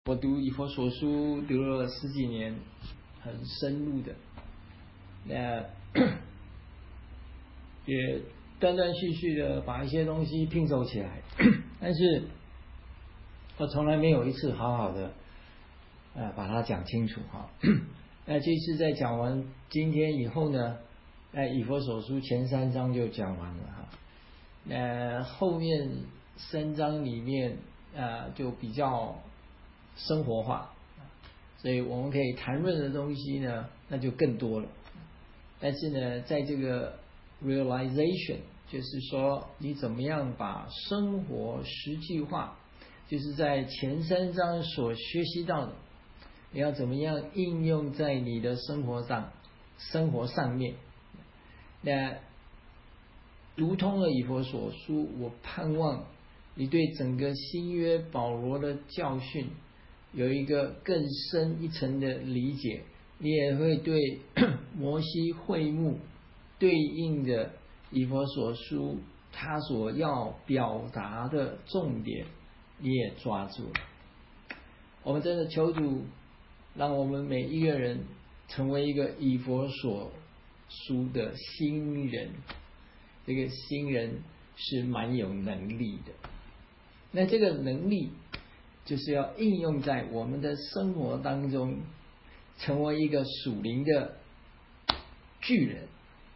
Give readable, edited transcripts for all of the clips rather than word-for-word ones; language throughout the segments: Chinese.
我读以弗所书读了10几年，很深入的，也断断续续的把一些东西拼凑起来，但是我从来没有一次好好的把它讲清楚哈。那这次在讲完今天以后呢，以弗所书前3章就讲完了哈。后面3章里面就比较生活化，所以我们可以谈论的东西呢，那就更多了。但是呢，在这个 realization， 就是说你怎么样把生活实际化，就是在前3章所学习到的，你要怎么样应用在你的生活上面。那读通了以弗所书，我盼望你对整个新约保罗的教训有一个更深一层的理解，你也会对摩西会幕对应的以弗所书他所要表达的重点你也抓住了。我们真的求主让我们每一个人成为一个以弗所书的新人，这个新人是蛮有能力的，那这个能力就是要应用在我们的生活当中，成为一个属灵的巨人。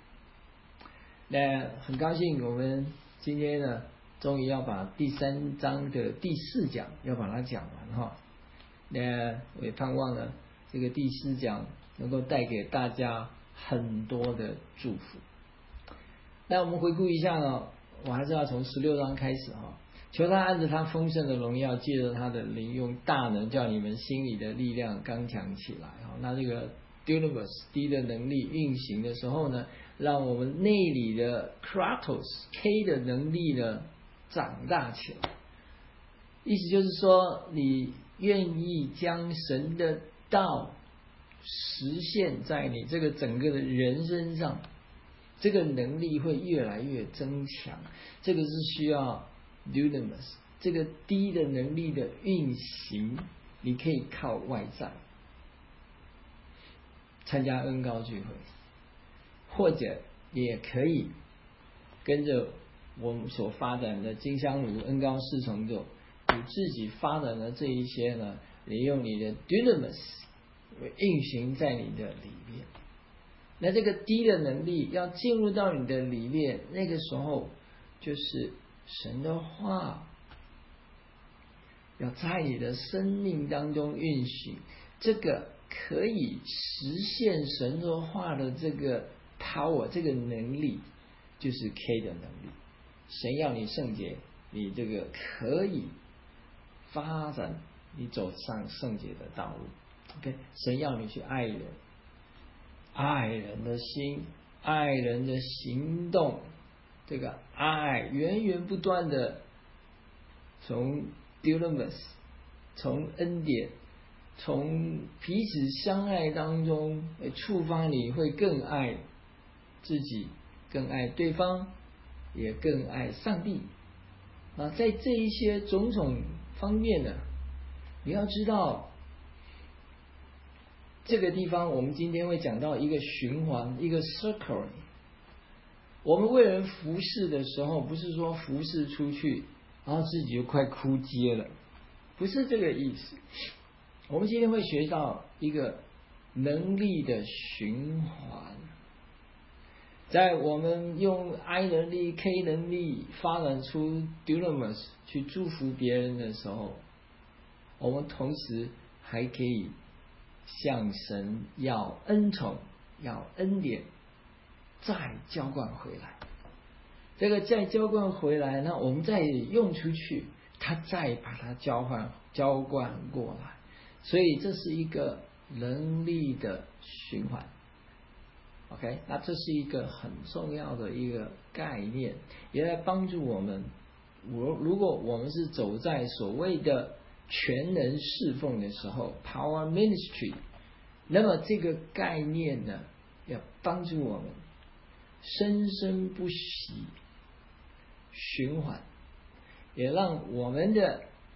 那很高兴我们今天呢终于要把第3章的第4讲要把它讲完哈。那我也盼望呢这个第4讲能够带给大家很多的祝福。那我们回顾一下呢，我还是要从16章开始哈。求他按着他丰盛的荣耀，借着他的灵，用大能叫你们心里的力量刚强起来。那这个 dunamis 低的能力运行的时候呢，让我们内里的 kratos K 的能力呢长大起来。意思就是说，你愿意将神的道实现在你这个整个的人身上，这个能力会越来越增强。这个是需要dunamis 这个低的能力的运行，你可以靠外在参加恩膏聚会，或者也可以跟着我们所发展的金香炉恩膏4重奏，你自己发展的这一些呢，你用你的 dunamis 运行在你的里面。那这个低的能力要进入到你的里面，那个时候就是神的话要在你的生命当中运行，这个可以实现神的话的这个 power， 这个能力就是 K 的能力。神要你圣洁，你这个可以发展你走上圣洁的道路。 OK， 神要你去爱人，爱人的心，爱人的行动，这个爱源源不断的从 dunamis 从恩典从彼此相爱当中触发你会更爱自己，更爱对方，也更爱上帝在这一些种种方面呢，你要知道这个地方我们今天会讲到一个循环，一个 circle。 我们为人服侍的时候，不是说服侍出去然后自己就快枯竭了，不是这个意思。我们今天会学到一个能力的循环，在我们用 I 能力 K 能力发展出 dunamis 去祝福别人的时候，我们同时还可以向神要恩宠，要恩典，再浇灌回来。这个再浇灌回来，那我们再用出去，他再把它浇灌过来。所以这是一个能力的循环。 OK， 那这是一个很重要的一个概念，也来帮助我们。如果我们是走在所谓的全能侍奉的时候 Power Ministry， 那么这个概念呢，要帮助我们生生不息循环，也让我们的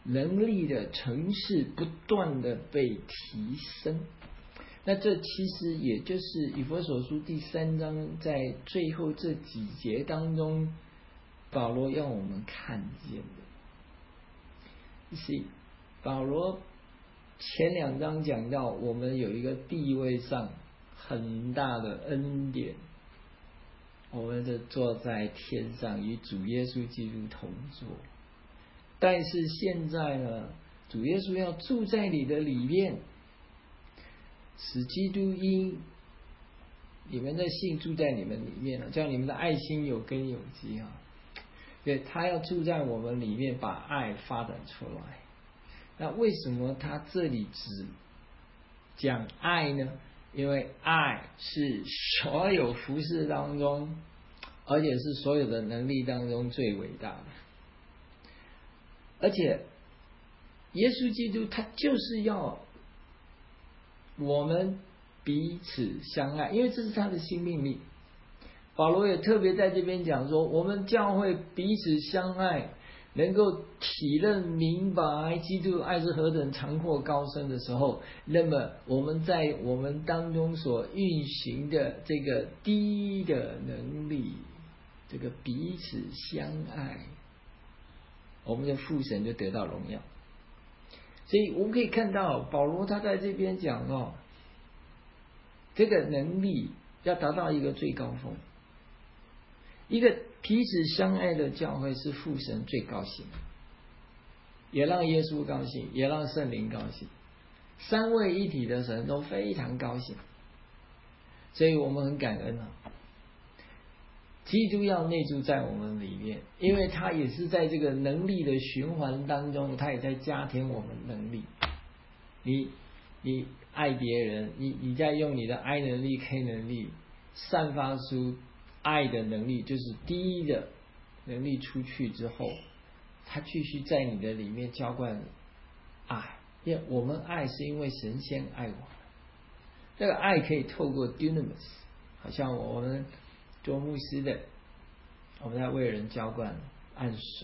能力的层次不断的被提升。那这其实也就是以弗所书第3章在最后这几节当中，保罗要我们看见的。是保罗前2章讲到，我们有一个地位上很大的恩典，我们就坐在天上与主耶稣基督同坐。但是现在呢，主耶稣要住在你的里面，使基督因你们的信住在你们里面了，叫你们的爱心有根有基啊。对，他要住在我们里面，把爱发展出来。那为什么他这里只讲爱呢？因为爱是所有服事当中，而且是所有的能力当中最伟大的。而且耶稣基督他就是要我们彼此相爱，因为这是他的新命令。保罗也特别在这边讲说，我们教会彼此相爱，能够体认明白基督爱是何等长阔高深的时候，那么我们在我们当中所运行的这个低的能力，这个彼此相爱，我们的父神就得到荣耀。所以我们可以看到保罗他在这边讲这个能力要达到一个最高峰，一个彼此相爱的教会是父神最高兴，也让耶稣高兴，也让圣灵高兴，三位一体的神都非常高兴。所以我们很感恩基督要内住在我们里面，因为他也是在这个能力的循环当中，他也在加添我们能力。你爱别人，你在用你的 I 能力 K 能力散发出爱的能力，就是第一的能力出去之后，他继续在你的里面浇灌爱。因为我们爱是因为神先爱我们，这个爱可以透过 dunamis， 好像我们做牧师的，我们在为人浇灌按手，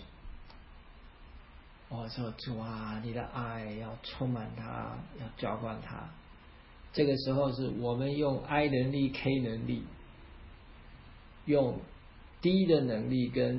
我说主啊，你的爱要充满他，要浇灌他。这个时候是我们用 I 能力 K 能力，用 D 的能力跟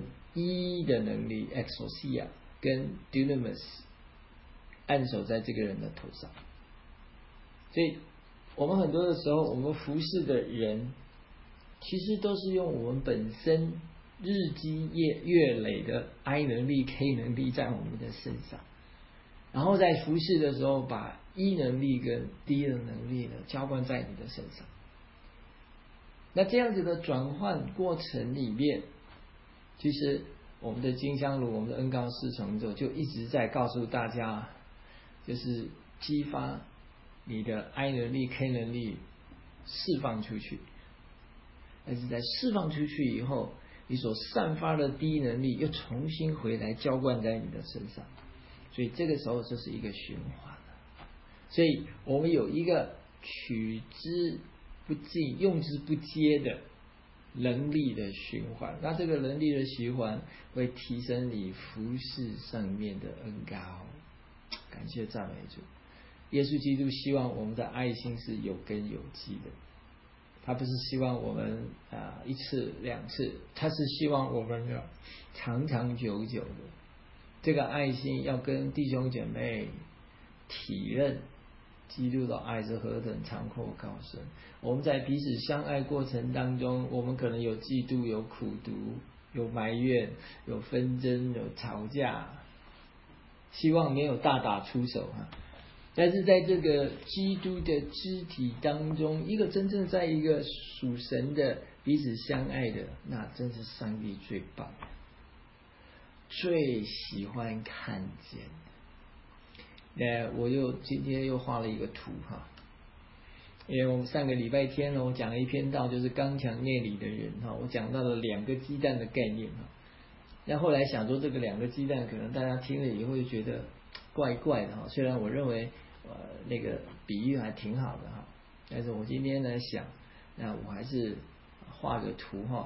E 的能力 exousia 跟 dunamis 按手在这个人的头上。所以我们很多的时候，我们服侍的人其实都是用我们本身日积月累的 I 能力 K 能力在我们的身上，然后在服侍的时候把 E 能力跟 D 的能力呢浇灌在你的身上。那这样子的转换过程里面，其实我们的金香炉，我们的恩膏四重奏就一直在告诉大家，就是激发你的 I 能力 K 能力释放出去，但是在释放出去以后，你所散发的低能力又重新回来浇灌在你的身上，所以这个时候就是一个循环了。所以我们有一个取之不尽用之不竭的能力的循环，那这个能力的循环会提升你服事上面的恩膏。感谢赞美主。耶稣基督希望我们的爱心是有根有基的，他不是希望我们一次两次，他是希望我们要长长久久的。这个爱心要跟弟兄姐妹体认基督的爱是何等长阔高深。我们在彼此相爱过程当中，我们可能有嫉妒，有苦毒，有埋怨，有纷争，有吵架，希望没有大打出手但是在这个基督的肢体当中，一个真正在一个属神的彼此相爱的，那真是上帝最棒的，最喜欢看见的。我今天又画了一个图因为我们上个礼拜天呢，我讲了一篇道，就是刚强内里的人我讲到了2个鸡蛋的概念那后来想说这个2个鸡蛋可能大家听了以后就觉得怪怪的虽然我认为那个比喻还挺好的但是我今天呢想，那我还是画个图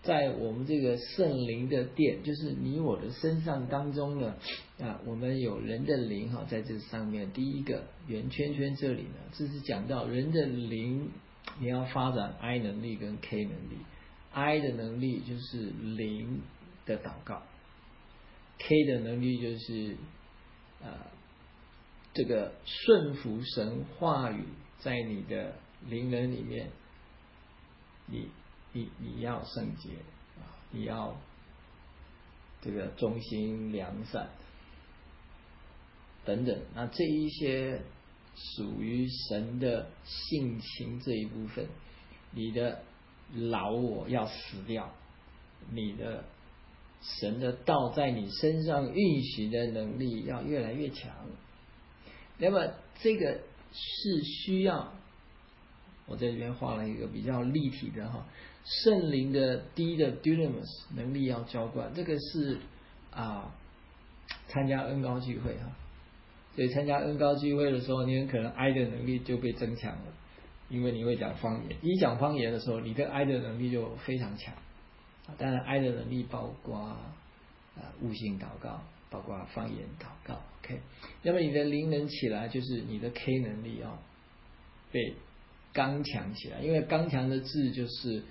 在我们这个圣灵的殿，就是你我的身上当中呢，我们有人的灵在这上面。第一个圆圈圈这里呢，这是讲到人的灵，你要发展 I 能力跟 K 能力。I 的能力就是灵的祷告， K 的能力就是这个顺服神话语在你的灵人里面，你要圣洁，你要这个忠心良善等等。那这一些属于神的性情这一部分，你的老我要死掉，你的神的道在你身上运行的能力要越来越强。那么这个是需要，我在这边画了一个比较立体的圣灵的第的 dunamis 能力要浇灌，这个是参加恩膏聚会所以参加恩膏聚会的时候，你很可能 I 的能力就被增强了，因为你会讲方言。一讲方言的时候，你的 I 的能力就非常强。当然 I 的能力包括悟性祷告，包括方言祷告。OK， 那么你的灵能起来，就是你的 K 能力被刚强起来，因为刚强的字就是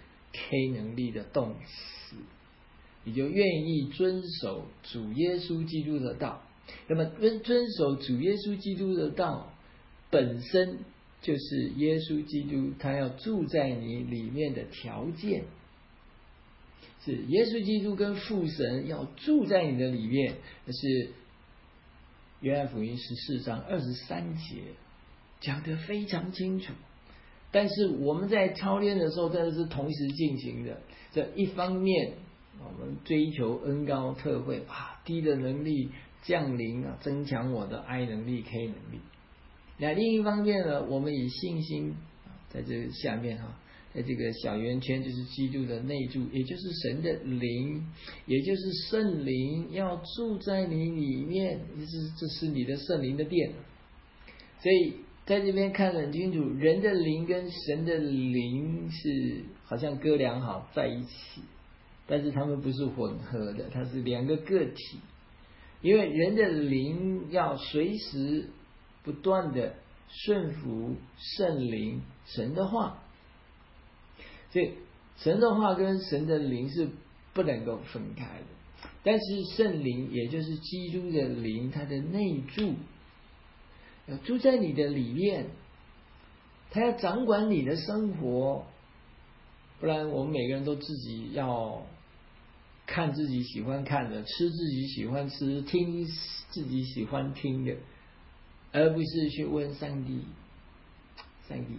K 能力的动词，你就愿意遵守主耶稣基督的道。那么遵守主耶稣基督的道本身就是耶稣基督他要住在你里面的条件，是耶稣基督跟父神要住在你的里面，那是约翰福音14章23节讲得非常清楚。但是我们在操练的时候真的是同时进行的，这一方面我们追求恩膏特会低的能力降临增强我的 I 能力 K 能力。那另一方面呢，我们以信心在这个下面在这个小圆圈就是基督的内住，也就是神的灵，也就是圣灵要住在你里面，这是你的圣灵的殿。所以在这边看得很清楚，人的灵跟神的灵是好像哥俩好在一起，但是他们不是混合的，它是两个个体。因为人的灵要随时不断的顺服圣灵神的话，所以神的话跟神的灵是不能够分开的。但是圣灵也就是基督的灵，它的内住要住在你的里面，他要掌管你的生活。不然我们每个人都自己要看自己喜欢看的，吃自己喜欢吃，听自己喜欢听的，而不是去问上帝，上帝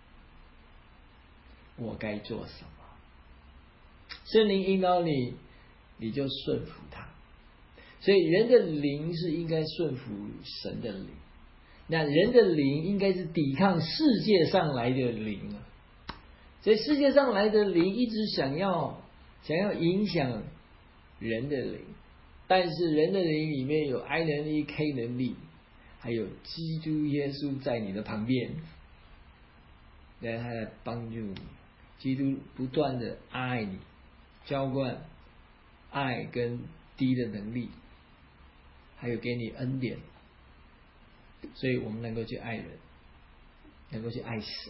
我该做什么。圣灵引导你，你就顺服他。所以人的灵是应该顺服神的灵，那人的灵应该是抵抗世界上来的灵所以世界上来的灵一直想要影响人的灵，但是人的灵里面有 I 能力 K 能力，还有基督耶稣在你的旁边，来他来帮助你。基督不断的爱你，浇灌爱跟低的能力，还有给你恩典，所以我们能够去爱人，能够去爱神。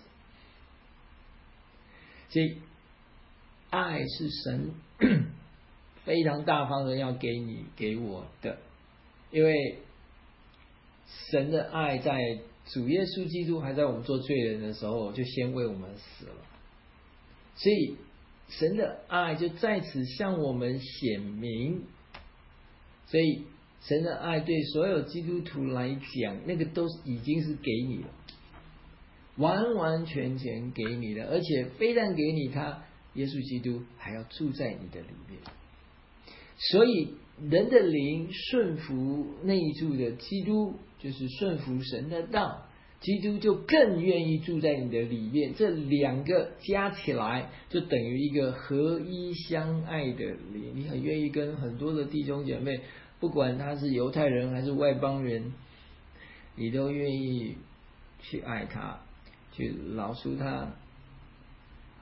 所以爱是神非常大方的要给你给我的，因为神的爱在主耶稣基督还在我们做罪人的时候就先为我们死了，所以神的爱就在此向我们显明。所以神的爱对所有基督徒来讲，那个都已经是给你了，完完全全给你的，而且非但给你，他耶稣基督还要住在你的里面。所以人的灵顺服内住的基督，就是顺服神的道，基督就更愿意住在你的里面。这两个加起来就等于一个合一相爱的灵。你很愿意跟很多的弟兄姐妹，不管他是犹太人还是外邦人，你都愿意去爱他，去饶恕他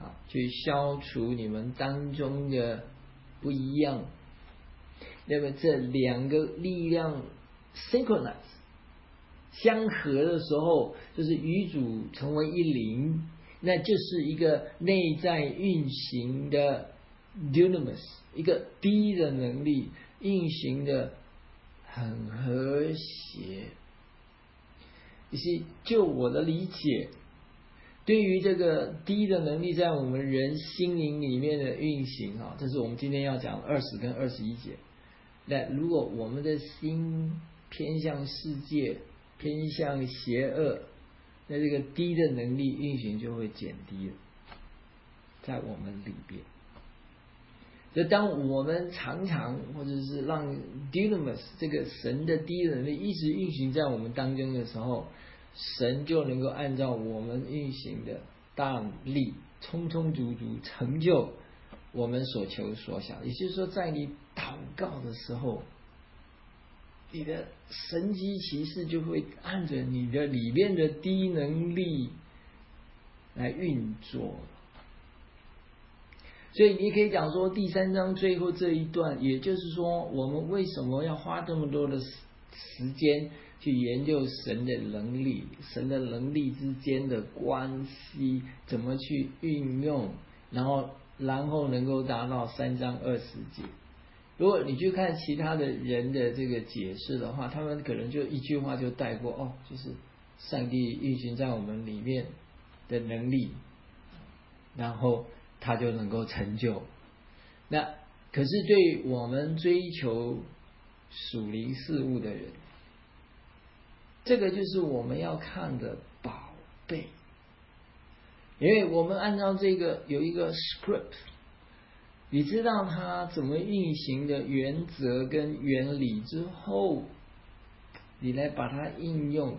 去消除你们当中的不一样。那么这两个力量 synchronize 相合的时候，就是与主成为一灵，那就是一个内在运行的 dunamis， 一个低的能力运行的很和谐。于是就我的理解，对于这个低的能力在我们人心灵里面的运行，这是我们今天要讲20跟21节。那如果我们的心偏向世界，偏向邪恶，那这个低的能力运行就会减低了，在我们里边。所以当我们常常或者是让 dunamis 这个神的低的能力一直运行在我们当中的时候，神就能够按照我们运行的大力充充足足成就我们所求所想。也就是说，在你祷告的时候，你的神机骑士就会按着你的里面的低能力来运作。所以你可以讲说，第3章最后这一段，也就是说，我们为什么要花这么多的时间去研究神的能力，神的能力之间的关系，怎么去运用，然后能够达到3章20节。如果你去看其他的人的这个解释的话，他们可能就一句话就带过，就是上帝运行在我们里面的能力，然后他就能够成就。那可是对我们追求属灵事物的人，这个就是我们要看的宝贝。因为我们按照这个有一个 script， 你知道它怎么运行的原则跟原理之后，你来把它应用，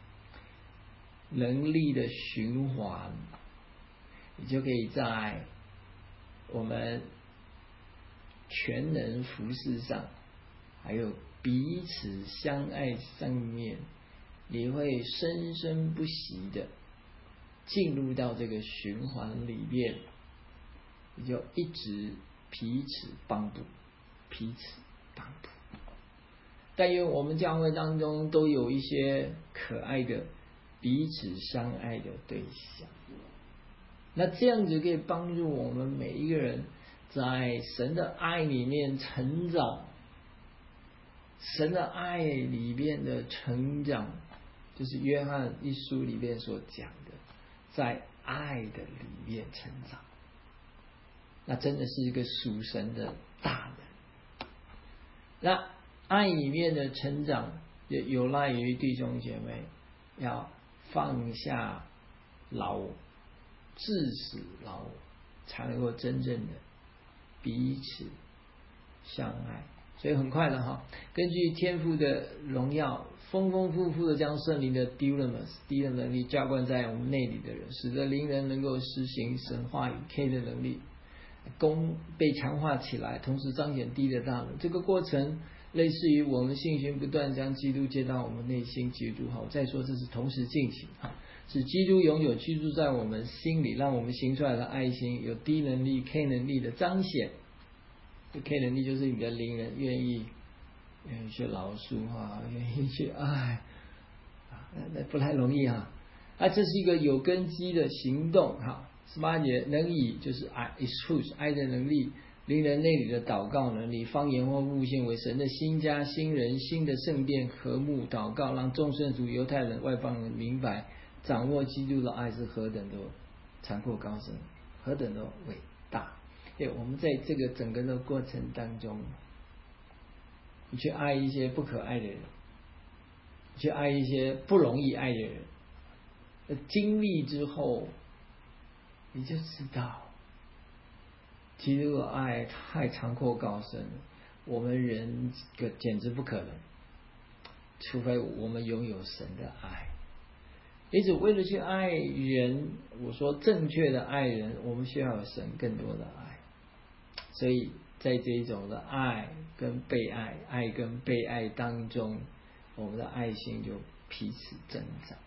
能力的循环，你就可以在我们全能服事上，还有彼此相爱上面，你会生生不息的进入到这个循环里面，你就一直彼此帮助，彼此帮助。但愿我们教会当中都有一些可爱的彼此相爱的对象，那这样子可以帮助我们每一个人在神的爱里面成长。神的爱里面的成长，就是约翰一书里面所讲的，在爱的里面成长，那真的是一个属神的大能。那爱里面的成长也有赖于弟兄姐妹要放下老我，致死老我，才能够真正的彼此相爱。所以很快的根据天父的荣耀，丰丰富富的将圣灵的 dunamis 低的能力浇灌在我们内里的人，使得灵人能够实行神话语 K 的能力，功被强化起来，同时彰显低的大能。这个过程类似于我们信心不断将基督接到我们内心基督。我再说这是同时进行，使基督永久居住在我们心里，让我们行出来的爱心有低能力 K 能力的彰显。K 能力就是你的灵人愿意去饶恕愿意去爱，那不太容易这是一个有根基的行动18节，能以就是爱 excuse 爱的能力，灵人内里的祷告能力，方言或悟性为神的新家、新人、新的圣殿和睦祷告，让众圣徒、犹太人、外邦人明白掌握基督的爱是何等的残阔高深，何等的伟大。我们在这个整个的过程当中，你去爱一些不可爱的人，去爱一些不容易爱的人，经历之后你就知道基督的爱太残阔高深，我们人简直不可能，除非我们拥有神的爱。因此为了去爱人，我说正确的爱人，我们需要有神更多的爱。所以在这一种的爱跟被爱，爱跟被爱当中，我们的爱心就彼此增长。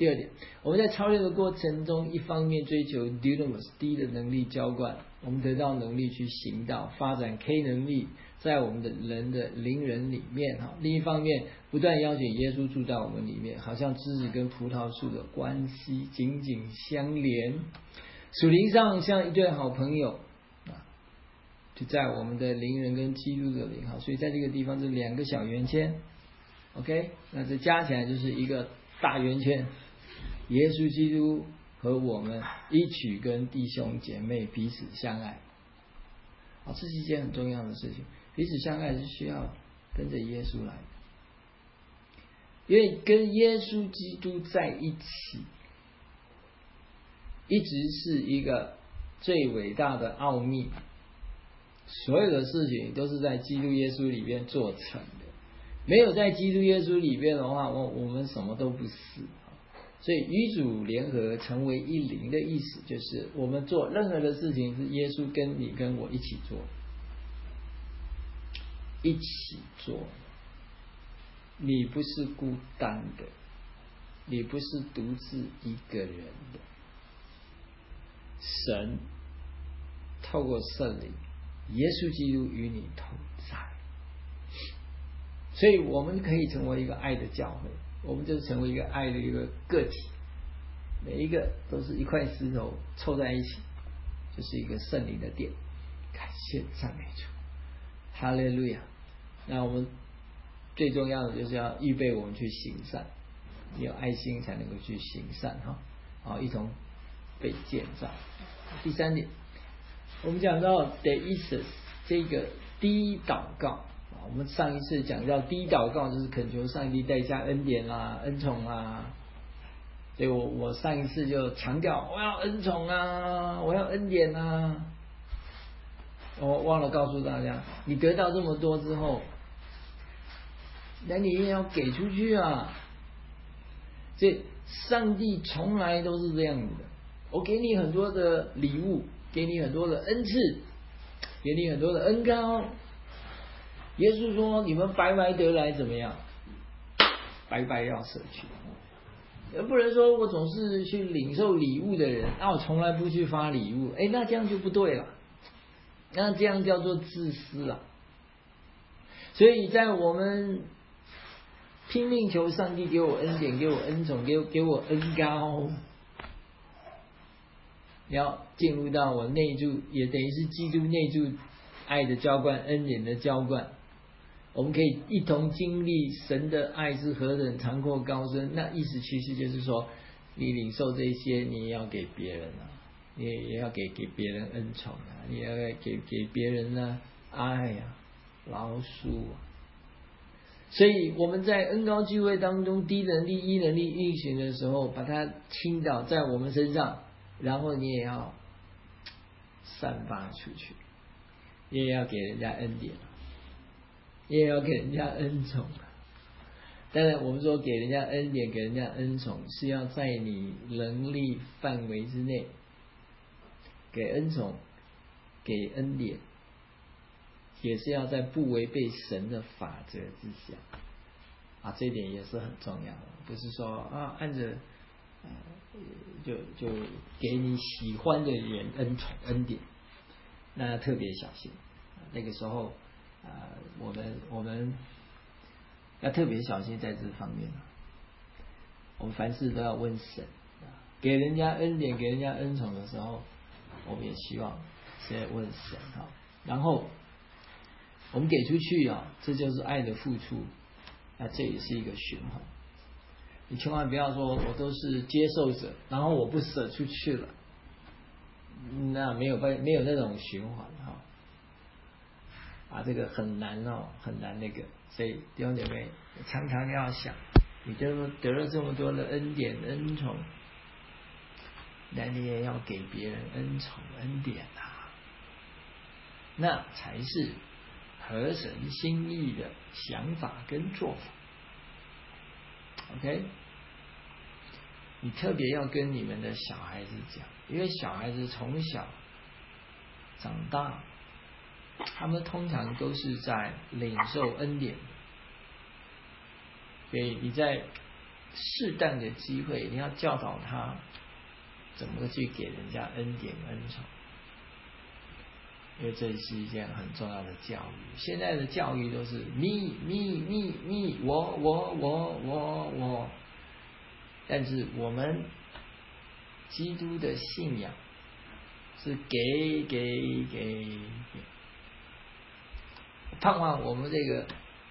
第二点，我们在操练的过程中，一方面追求 dunamis 低的能力浇灌，我们得到能力去行道，发展 K 能力在我们的人的灵人里面哈。另一方面，不断邀请耶稣住在我们里面，好像枝子跟葡萄树的关系紧紧相连，属灵上像一对好朋友啊，就在我们的灵人跟基督的灵哈。所以在这个地方是2个小圆圈 ，OK， 那这加起来就是一个大圆圈。耶稣基督和我们一起跟弟兄姐妹彼此相爱，这是一件很重要的事情。彼此相爱是需要跟着耶稣来的，因为跟耶稣基督在一起，一直是一个最伟大的奥秘。所有的事情都是在基督耶稣里面做成的，没有在基督耶稣里面的话，我们什么都不是。所以与主联合成为一灵的意思，就是我们做任何的事情是耶稣跟你跟我一起做，一起做。你不是孤单的，你不是独自一个人的。神透过圣灵，耶稣基督与你同在，所以我们可以成为一个爱的教会。我们就成为一个爱的一个个体，每一个都是一块石头凑在一起，就是一个圣灵的殿。感谢赞美主，哈利路亚。那我们最重要的就是要预备我们去行善，你有爱心才能够去行善哈，一同被建造。第3点，我们讲到 deesis 这个低祷告。我们上一次讲到低祷告就是恳求上帝带下恩典啦、恩宠啦，所以我上一次就强调我要恩宠啊，我要恩典啊。我忘了告诉大家，你得到这么多之后，那你也要给出去啊。所以上帝从来都是这样子的，我给你很多的礼物，给你很多的恩赐，给你很多的恩膏。耶稣说你们白白得来怎么样？白白要舍去。而不能说我总是去领受礼物的人，我从来不去发礼物，那这样就不对了，那这样叫做自私了。所以在我们拼命求上帝给我恩典、给我恩宠、给我恩膏，要进入到我内住，也等于是基督内住爱的浇灌、恩典的浇灌。我们可以一同经历神的爱是何等长阔高深。那意思其实就是说，你领受这些，你也要给别人啊，你也要给别人恩宠啊，你也要给别人呢爱啊、饶恕啊。所以我们在恩膏聚会当中，低能力、一能力运行的时候，把它倾倒在我们身上，然后你也要散发出去，你也要给人家恩典，也要给人家恩宠。当然我们说给人家恩典、给人家恩宠，是要在你能力范围之内给恩宠、给恩典，也是要在不违背神的法则之下这一点也是很重要的。不是说按着就给你喜欢的人恩宠恩典，那要特别小心。那个时候我们要特别小心在这方面。我们凡事都要问神，给人家恩典、给人家恩宠的时候，我们也希望先问神然后我们给出去这就是爱的付出，这也是一个循环。你千万不要说我都是接受者，然后我不舍出去了，那没有那种循环这个很难很难那个。所以弟兄姐妹常常要想，你得了这么多的恩典恩宠，那你也要给别人恩宠恩典那才是合神心意的想法跟做法。 OK， 你特别要跟你们的小孩子讲，因为小孩子从小长大，他们通常都是在领受恩典，所以你在适当的机会，你要教导他怎么去给人家恩典恩宠，因为这是一件很重要的教育。现在的教育都是me，我，但是我们基督的信仰是给，盼望我们这个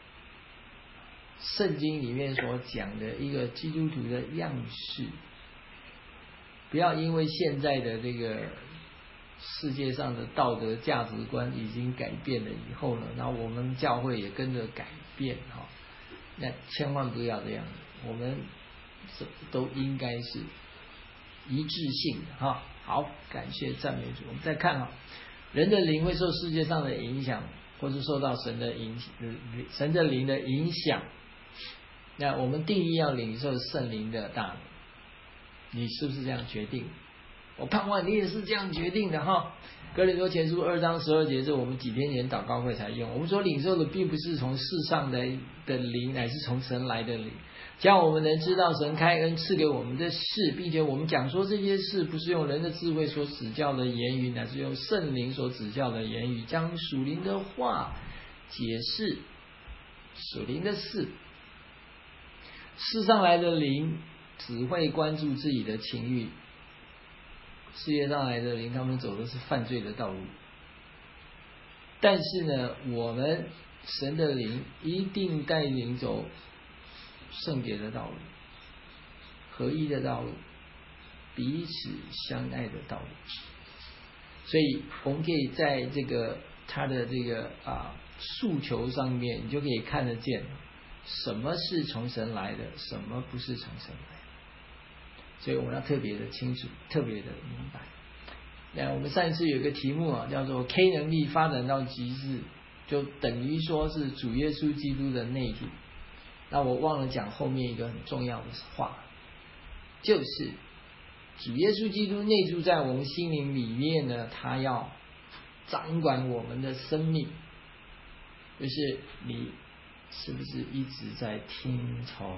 圣经里面所讲的一个基督徒的样式，不要因为现在的这个世界上的道德价值观已经改变了以后呢，然后我们教会也跟着改变哈，那千万不要这样，我们都应该是一致性的哈。好，感谢赞美主。我们再看哈，人的灵会受世界上的影响，或是受到神的灵的影响。那我们定义要领受圣灵的大能，你是不是这样决定？我盼望你也是这样决定的哈。哥林多前书2章12节是我们几天前祷告会才用。我们所领受的并不是从世上的灵，乃是从神来的灵，将我们能知道神开恩赐给我们的事，并且我们讲说这些事不是用人的智慧所指教的言语，乃是用圣灵所指教的言语，将属灵的话解释属灵的事。世上来的灵只会关注自己的情欲，世界上来的灵他们走的是犯罪的道路。但是呢，我们神的灵一定带领走圣洁的道路，合一的道路，彼此相爱的道路。所以我们可以在这个他的这个诉求上面，你就可以看得见什么是从神来的，什么不是从神来的。所以我们要特别的清楚，特别的明白。那我们上一次有一个题目叫做 K 能力发展到极致，就等于说是主耶稣基督的内住。那我忘了讲后面一个很重要的话，就是主耶稣基督内住在我们心灵里面呢，他要掌管我们的生命。就是你是不是一直在听从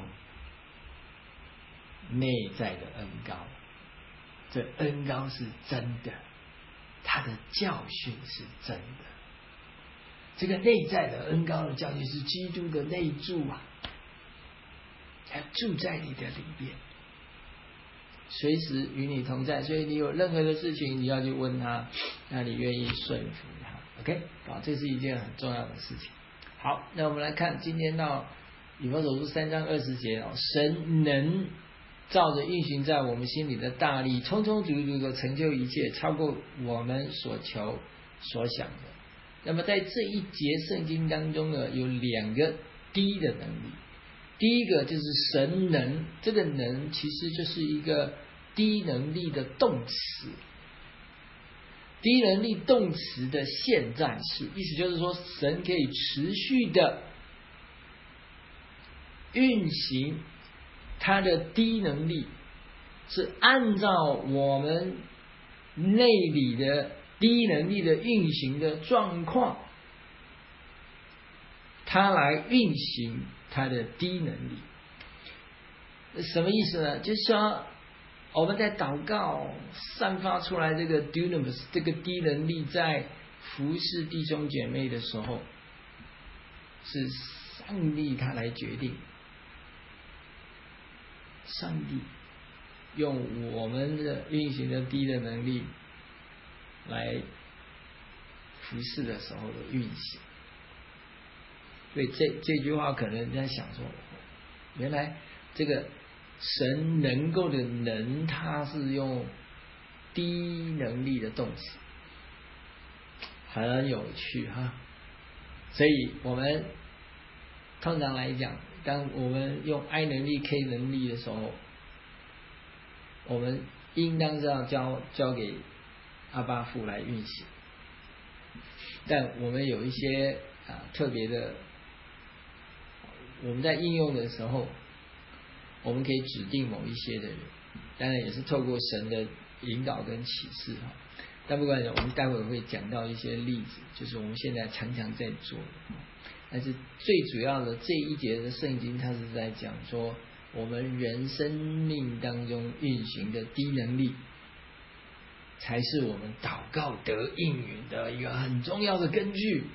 内在的恩膏？这恩膏是真的，他的教训是真的。这个内在的恩膏的教训是基督的内住他住在你的里面，随时与你同在。所以你有任何的事情，你要去问他，那你愿意顺服他。OK， 好，这是一件很重要的事情。好，那我们来看今天到以弗所书3章20节神能照着运行在我们心里的大力，充充足足的成就一切，超过我们所求所想的。那么在这一节圣经当中呢，有2个低的能力。第一个就是神能，这个能其实就是一个低能力的动词，低能力动词的现在式，意思就是说神可以持续的运行他的低能力，是按照我们内里的低能力的运行的状况，他来运行他的低能力。什么意思呢？就是说我们在祷告散发出来这个 dunamis 这个低能力，在服侍弟兄姐妹的时候，是上帝他来决定，上帝用我们的运行的低的能力来服侍的时候的运行。所以这句话可能人家想说，原来这个神能够的能，它是用低能力的动词，很有趣哈。所以我们通常来讲，当我们用 I 能力 K 能力的时候，我们应当是要交给阿爸父来运行。但我们有一些特别的，我们在应用的时候，我们可以指定某一些的人，当然也是透过神的引导跟启示哈。但不管我们待会会讲到一些例子，就是我们现在常常在做的。但是最主要的这一节的圣经，它是在讲说， 我们人生命当中运行的低能力，才是我们祷告得应允的一个很重要的根据。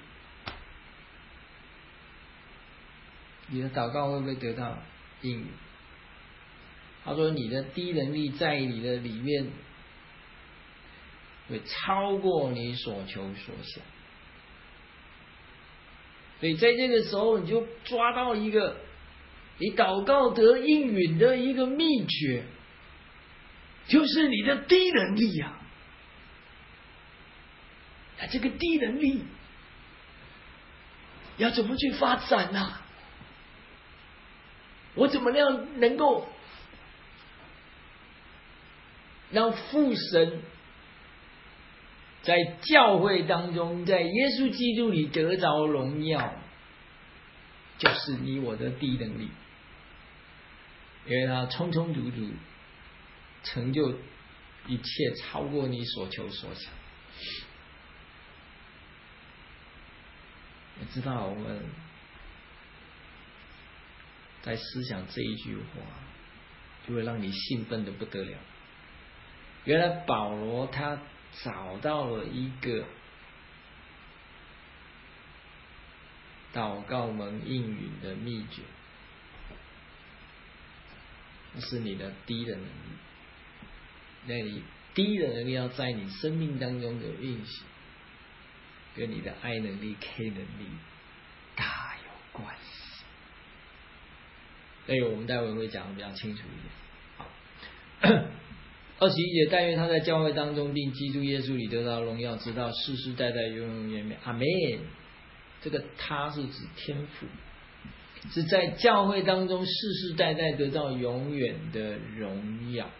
你的祷告会不会得到应允？他说你的低能力在你的里面会超过你所求所想，所以在这个时候你就抓到一个你祷告得应允的一个秘诀，就是你的低能力啊！那这个低能力要怎么去发展啊？我怎么样能够让父神在教会当中，在耶稣基督里得着荣耀？就是你我的低能力，因为他充充足足成就一切，超过你所求所想。你知道我们在思想这一句话，就会让你兴奋的不得了。原来保罗他找到了一个祷告蒙应允的秘诀，那是你的低的能力。那你低的能力要在你生命当中的运行，跟你的爱能力 K 能力大有关系。所以我们待会会讲的比较清楚一点。21节，但愿他在教会当中并基督耶稣里得到荣耀，直到世世代代永永远远。阿们。这个他是指天父，是在教会当中世世代代得到永远的荣耀。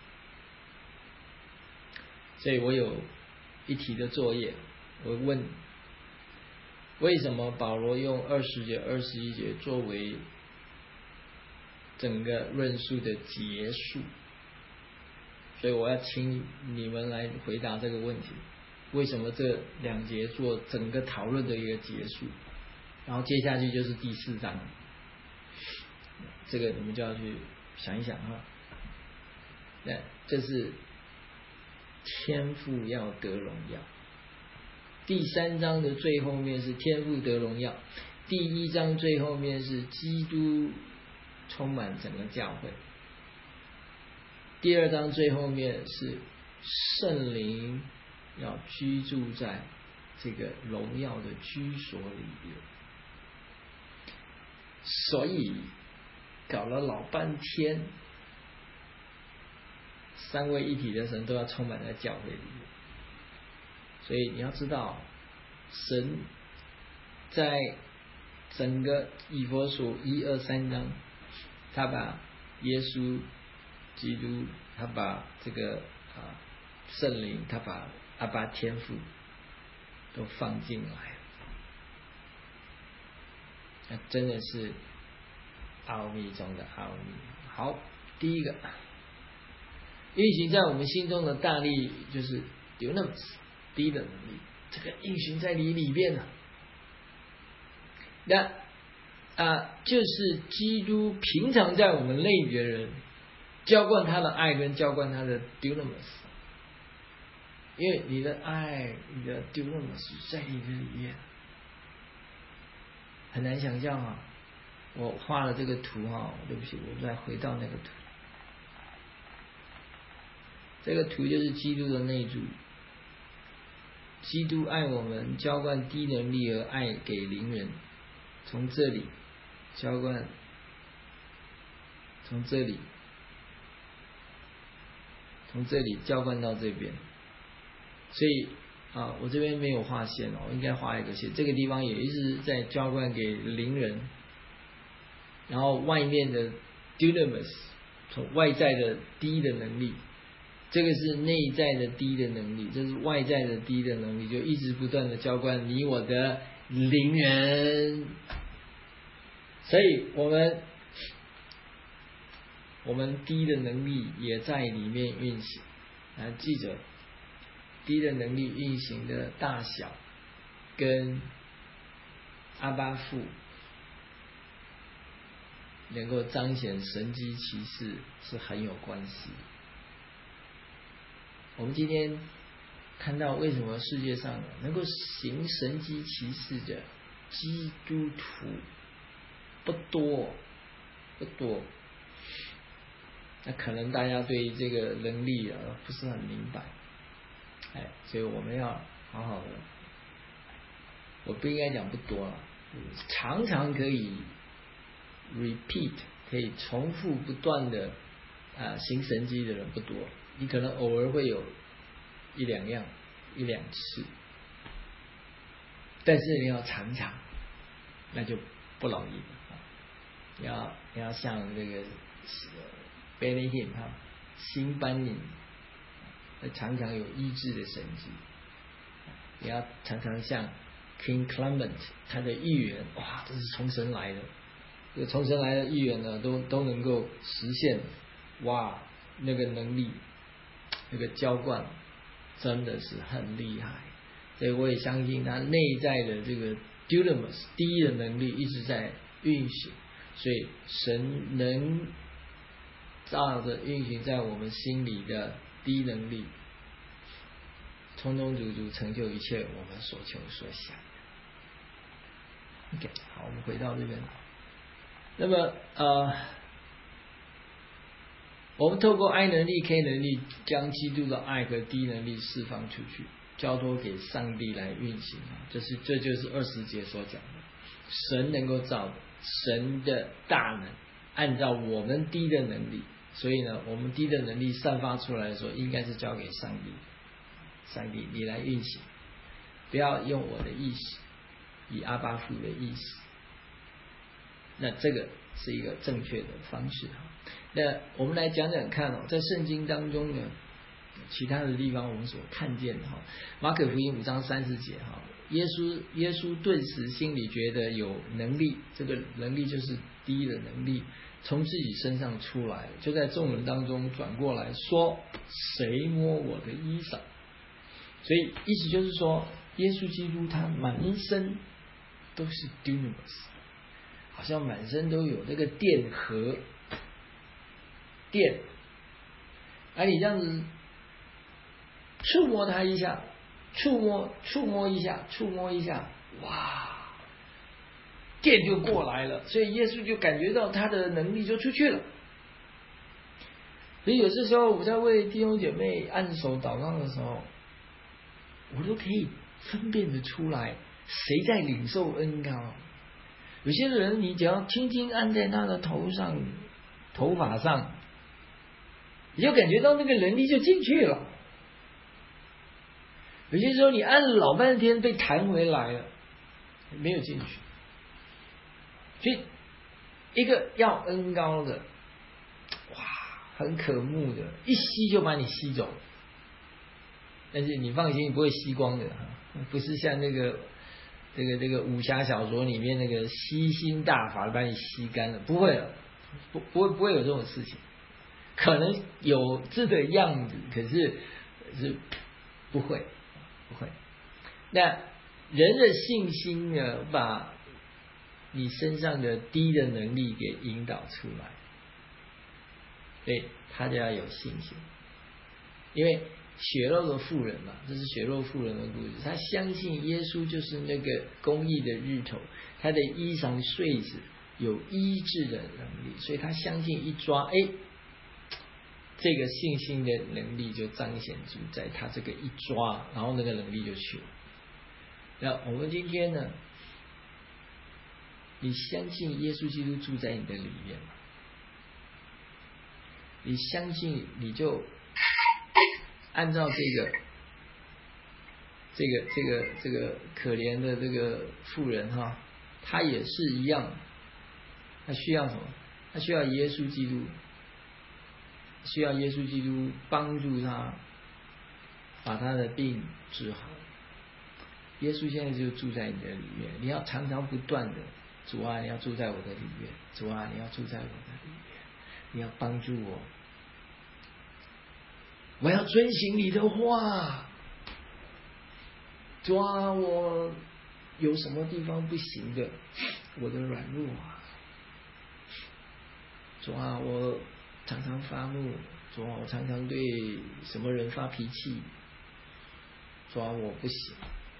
所以我有一题的作业，我问为什么保罗用20节、21节作为整个论述的结束？所以我要请你们来回答这个问题：为什么这2节做整个讨论的一个结束？然后接下去就是第4章，这个你们就要去想一想哈。那这是天父要得荣耀。第3章的最后面是天父得荣耀，第1章最后面是基督充满整个教会，第2章最后面是圣灵要居住在这个荣耀的居所里面。所以搞了老半天3位一体的神都要充满在教会里面。所以你要知道，神在整个以弗所1、2、3章，他把耶稣基督，他把这个圣灵，他把阿爸天父都放进来了。那真的是奥秘中的奥秘。好，第一个运行在我们心中的大力，就是有那么低的能力，这个运行在你里面了。那就是基督平常在我们内里的人，浇灌他的爱跟浇灌他的 dunamis。因为你的爱，你的 dunamis 在你的里面，很难想象啊！我画了这个图哈，对不起，我再回到那个图。这个图就是基督的内住，基督爱我们，浇灌低能力和爱给灵人，从这里浇灌，从这里浇灌到这边。所以我这边没有画线哦，应该画一个线。这个地方也一直在浇灌给灵人，然后外面的 dunamis 从外在的低的能力，这个是内在的低的能力，这是外在的低的能力，就一直不断的浇灌你我的灵人。所以我们低的能力也在里面运行。记着，低的能力运行的大小跟阿爸父能够彰显神迹奇事是很有关系的。我们今天看到为什么世界上能够行神迹奇事的基督徒不多，那可能大家对这个能力不是很明白，所以我们要好好的，我不应该讲不多了，常常可以 repeat， 可以重复不断的行神迹的人不多，你可能偶尔会有一两次，但是你要常常，那就不容易了。你要像这个Benny Hinn 新班宁，常常有医治的神迹。你要常常像 King Clement， 他的预言，哇，这是从神来的。这个从神来的预言呢，都能够实现，哇，那个能力，那个浇灌真的是很厉害。所以我也相信他内在的这个 dunamis 第一的能力一直在运行，所以神能照着运行在我们心里的第一能力，充充足足成就一切我们所求所想。OK， 好，我们回到这边。那么我们透过 I 能力 K 能力将基督的爱和 D 能力释放出去，交托给上帝来运行。这就是20节所讲的，神能够造神的大能，按照我们低的能力，所以呢，我们低的能力散发出来的时候，应该是交给上帝。上帝，你来运行，不要用我的意思，以阿爸父的意思。那这个是一个正确的方式。那我们来讲讲看在圣经当中呢，其他的地方我们所看见的马可福音5章30节耶稣顿时心里觉得有能力，这个能力就是第一的能力，从自己身上出来，就在众人当中转过来说：“谁摸我的衣裳？”所以意思就是说，耶稣基督他满身都是 dunamis， 好像满身都有这个电荷，而你这样子触摸他一下，触摸一下，哇，电就过来了，所以耶稣就感觉到他的能力就出去了。所以有些时候我在为弟兄姐妹按手祷告的时候，我都可以分辨得出来谁在领受恩膏。有些人你只要轻轻按在他的头发上，你就感觉到那个能力就进去了。有些时候你按了老半天被弹回来了，没有进去。所以一个要恩膏的，哇，很可慕的，一吸就把你吸走。但是你放心，你不会吸光的，不是像这个武侠小说里面那个吸星大法把你吸干了，不会了，不会有这种事情。可能有这个样子，可是不会。那人的信心呢，把你身上的低的能力给引导出来，对，他就要有信心。因为血肉的妇人嘛，这是血肉妇人的故事，他相信耶稣就是那个公义的日头，他的衣裳穗子有医治的能力，所以他相信一抓，这个信心的能力就彰显出在他这个一抓，然后那个能力就去了。那我们今天呢，你相信耶稣基督住在你的里面吗？你相信你就按照这个可怜的这个妇人他也是一样，他需要什么？他需要耶稣基督，帮助他把他的病治好。耶稣现在就住在你的里面，你要常常不断的，主啊，你要住在我的里面，主啊，你要住在我的里面，你要帮助我，我要遵行你的话。主啊，我有什么地方不行的，我的软弱主啊，我常常发怒，主啊，我常常对什么人发脾气，主啊，我不行，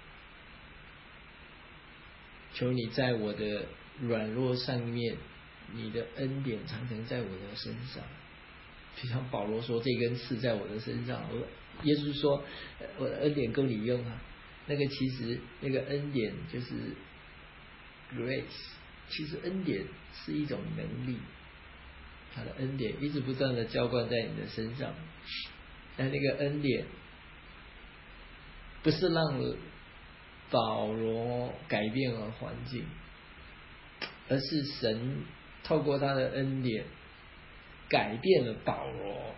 求你在我的软弱上面，你的恩典常常在我的身上。就像保罗说，这根刺在我的身上，耶稣说，我的恩典够你用啊。那个其实那个恩典就是 grace， 其实恩典是一种能力，他的恩典一直不断的浇灌在你的身上，但那个恩典不是让保罗改变了环境，而是神透过他的恩典改变了保罗。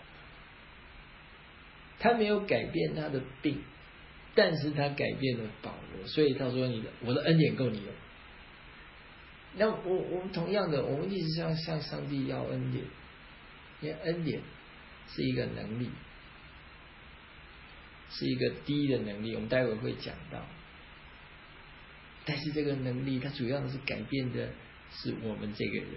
他没有改变他的病，但是他改变了保罗，所以他说我的恩典够你用。那我们同样的，我们一直向上帝要恩典，因为恩典是一个能力，是一个低的能力，我们待会会讲到。但是这个能力它主要的是改变的是我们这个人，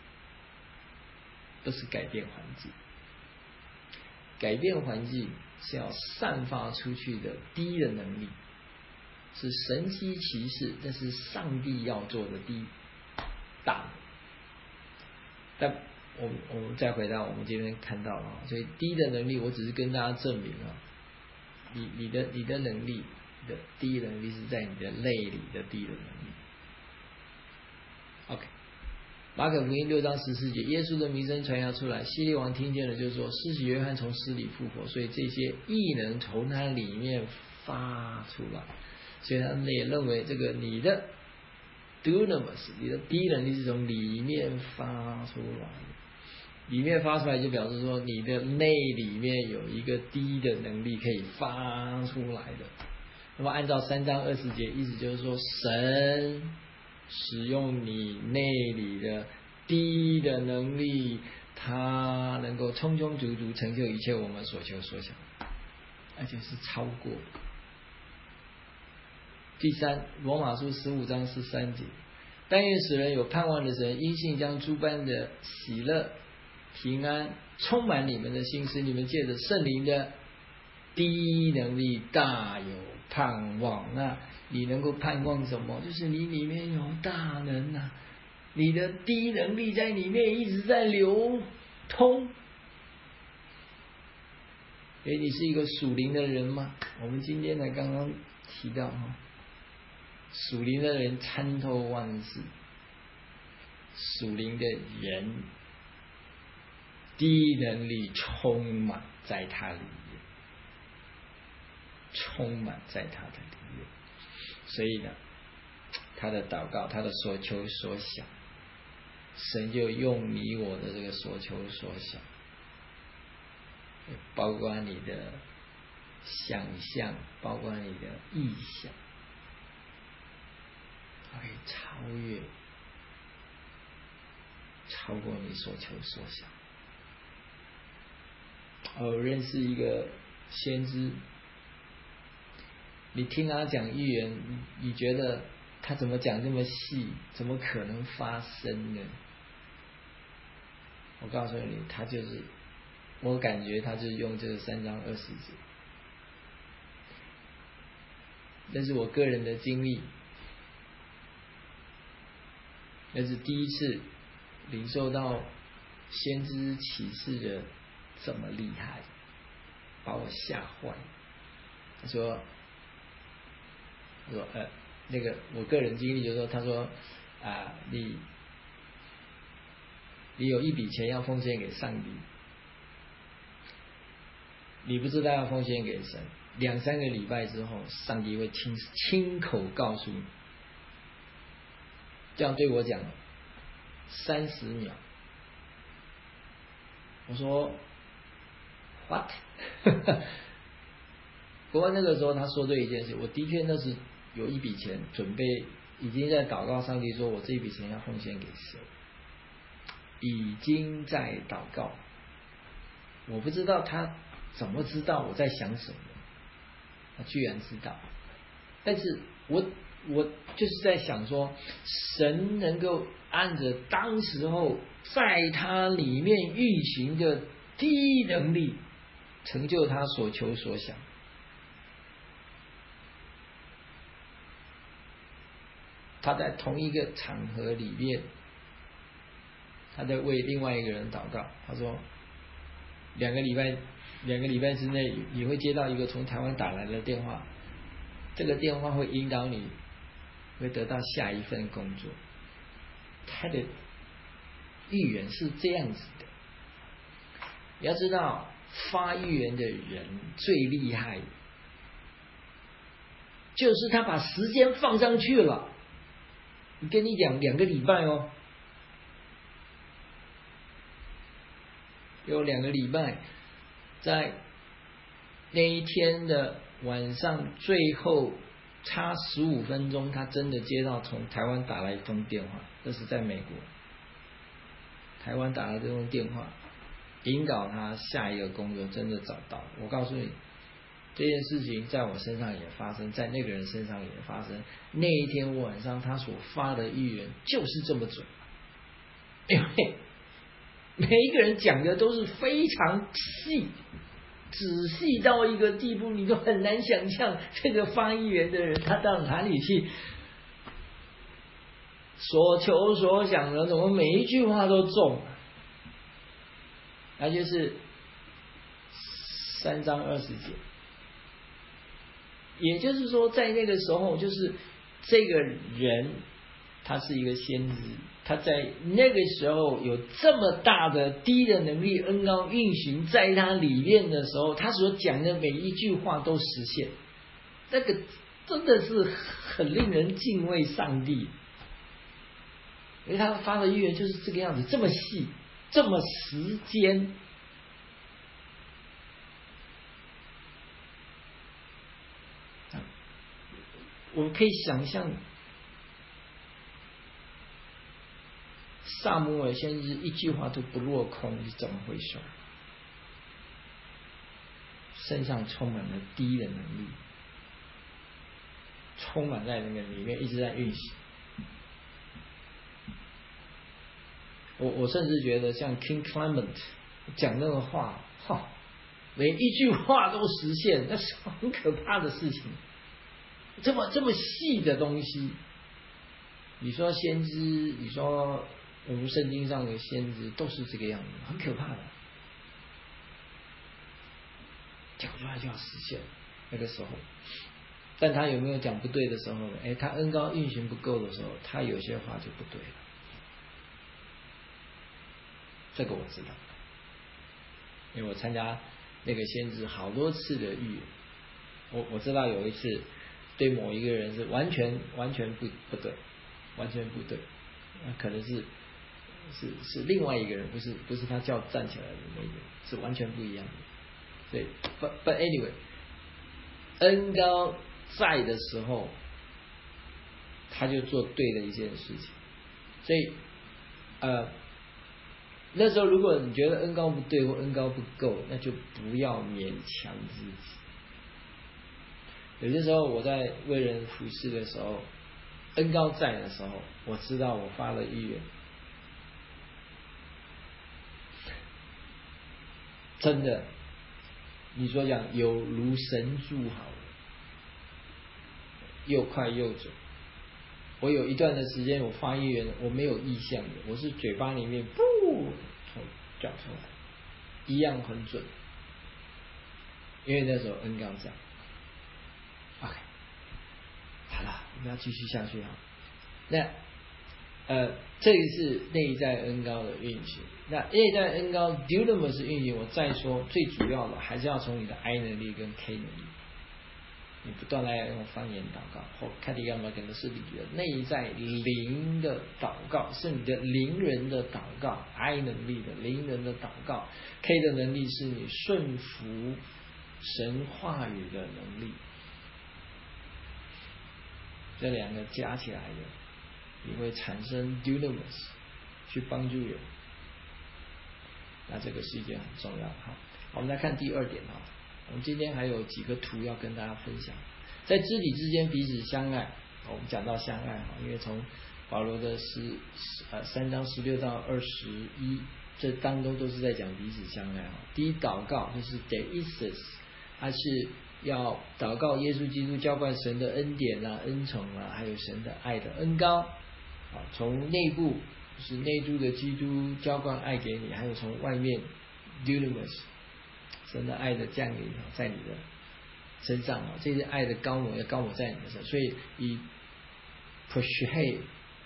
不是改变环境。改变环境是要散发出去的低的能力，是神迹奇事，这是上帝要做的大能。但我们再回到我们今天看到了，所以低的能力，我只是跟大家证明啊，你的能力的低能力是在你的泪里的低的能力。OK， 马可福音6章14节，耶稣的名声传扬出来，希律王听见了，就说施洗约翰从死里复活，所以这些异能从他里面发出来。所以他们也认为这个你的 dunamis， 你的低能力是从里面发出来的，里面发出来就表示说你的内里面有一个低的能力可以发出来的。那么按照3章20节，意思就是说神使用你内里的低的能力，他能够充充足足成就一切我们所求所想，而且是超过。第三，罗马书15章13节，但愿使人有盼望的神，因信将诸般的喜乐平安充满你们的心，使你们借着圣灵的低能力大有盼望。那你能够盼望什么？就是你里面有大能啊，你的低能力在里面一直在流通。你是一个属灵的人吗？我们今天才刚刚提到属灵的人参透万事，属灵的人低能力充满在他里面，充满在他的里面。所以呢，他的祷告，他的所求所想，神就用你我的这个所求所想，包括你的想象，包括你的意想，可以超过你所求所想。我认识一个先知，你听他讲预言，你觉得他怎么讲这么细，怎么可能发生呢？我告诉你，他就是，我感觉他就是用这个3章20节，那是我个人的经历，那是第一次领受到先知启示的这么厉害，把我吓坏。他说那个我个人经历就是说，他说你有一笔钱要奉献给上帝，你不知道要奉献给神，2-3个礼拜之后，上帝会亲口告诉你。这样对我讲30秒，我说 what？ 不过那个时候他说对一件事，我的确那是有一笔钱准备，已经在祷告上帝说我这一笔钱要奉献给神，已经在祷告。我不知道他怎么知道我在想什么，他居然知道。但是我我就是在想说，神能够按着当时候在他里面运行的第一能力，成就他所求所想。他在同一个场合里面，他在为另外一个人祷告。他说两个礼拜之内，你会接到一个从台湾打来的电话，这个电话会引导你会得到下一份工作。他的预言是这样子的。你要知道，发预言的人最厉害，就是他把时间放上去了。你跟你讲2个礼拜哦，有2个礼拜，在那一天的晚上最后差15分钟，他真的接到从台湾打来一通电话，这是在美国，台湾打来这通电话，引导他下一个工作真的找到。我告诉你，这件事情在我身上也发生，在那个人身上也发生。那一天晚上他所发的预言就是这么准，因为每一个人讲的都是非常细，仔细到一个地步，你都很难想象这个发预言的人他到哪里去，所求所想的怎么每一句话都中。那就是3章20节，也就是说在那个时候，就是这个人他是一个先知，他在那个时候有这么大的低的能力，恩膏运行在他里面的时候，他所讲的每一句话都实现，这个真的是很令人敬畏上帝。因为他发的预言就是这个样子，这么细，这么时间。我可以想象撒母耳先知一句话都不落空是怎么回事，身上充满了低的能力，充满在那个里面一直在运行。我甚至觉得像 King Clement 讲那个话，每一句话都实现，那是很可怕的事情。这么细的东西，你说先知，你说我们圣经上的先知都是这个样子，很可怕的，讲出来就要实现那个时候。但他有没有讲不对的时候呢？他恩膏运行不够的时候，他有些话就不对了。这个我知道，因为我参加那个先知好多次的预言，我知道有一次对某一个人是完全不对，完全不对，可能是另外一个人，不是他叫站起来的那个，是完全不一样的。所以 but anyway， 恩膏在的时候，他就做对的一件事情。所以那时候如果你觉得恩膏不对或恩膏不够，那就不要勉强自己。有些时候我在为人服侍的时候，恩膏在的时候，我知道我发了预言，真的，你所讲有如神助好了，又快又准。我有一段的时间我发预言，我没有意象的，我是嘴巴里面不讲出来，一样很准，因为那时候恩膏在。OK， 好了，我们要继续下去哈。那这个是内在恩膏的运行。那内在恩膏 dunamis 运行，我再说最主要的还是要从你的 I 能力跟 K 能力。你不断来用方言祷告，或看你要不要跟的是你的内在灵的祷告，是你的灵人的祷告 ，I 能力的灵人的祷告 ，K 的能力是你顺服神话语的能力。这2个加起来的，你会产生 dunamis 去帮助人。那这个是一件很重要的哈。我们来看第2点哈。我们今天还有几个图要跟大家分享，在肢体之间彼此相爱。 我们讲到相爱哈，因为从保罗的3章16到21，这当中都是在讲彼此相爱哈。第一祷告就是 deissus， 它是要祷告耶稣基督浇灌神的恩典啊、恩宠啊，还有神的爱的恩膏啊，从内部就是内住的基督浇灌爱给你，还有从外面 dunamis 神的爱的降临在你的身上啊，这些爱的膏抹要膏抹在你的身上，所以以 proshuhe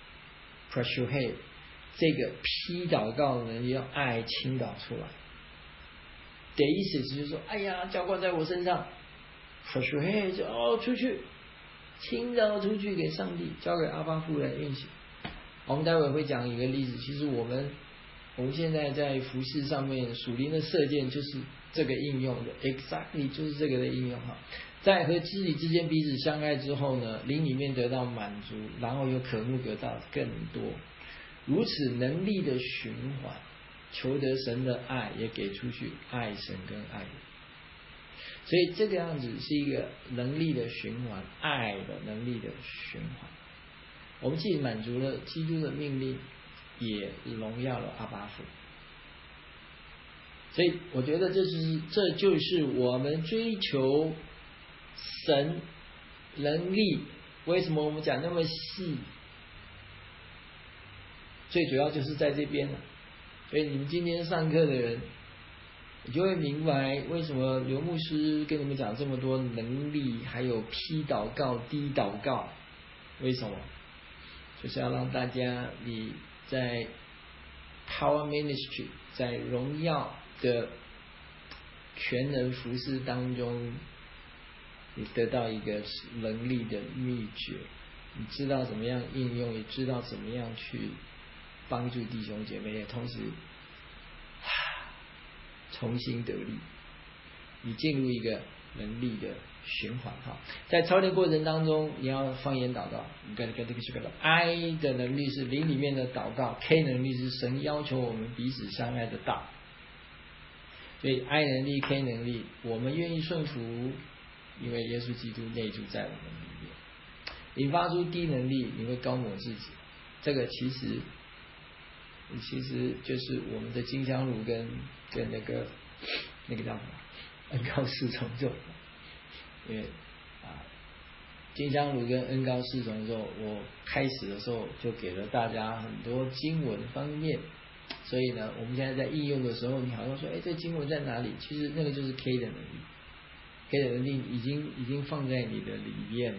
这个批祷告呢，要爱倾倒出来。deissus 就是说，哎呀，浇灌在我身上 proshuhe 就出去，倾倒出去给上帝，交给阿爸父来运行。我们待会会讲一个例子，其实我们现在在服事上面属灵的射箭就是这个应用的 ，exactly 就是这个的应用哈。在和肢体之间彼此相爱之后呢，灵里面得到满足，然后有渴慕得到更多，如此能力的循环，求得神的爱也给出去，爱神跟爱人。所以这个样子是一个能力的循环，爱的能力的循环。我们既满足了基督的命令，也荣耀了阿爸父。所以我觉得这就是我们追求神能力，为什么我们讲那么细？最主要就是在这边了。所以你们今天上课的人，你就会明白为什么刘牧师跟你们讲这么多能力，还有批祷告、低祷告，为什么？就是要让大家你在 Power Ministry 在荣耀的全能服事当中，你得到一个能力的秘诀，你知道怎么样应用，也知道怎么样去帮助弟兄姐妹，也同时重新得力，你进入一个能力的循环哈。在操练过程当中，你要方言祷告，你跟这个是个 I 的能力是灵里面的祷告 ，K 能力是神要求我们彼此相爱的道。所以 I 能力 K 能力，我们愿意顺服，因为耶稣基督内住在我们里面。引发出 D 能力，你会高抹自己，这个其实就是我们的金香炉跟那个叫什么恩膏四重奏。因为金香炉跟恩膏四重奏，我开始的时候就给了大家很多经文方面，所以呢，我们现在在应用的时候，你好像说，这经文在哪里？其实那个就是 K 的能力 ，K 的能力已经放在你的里面了。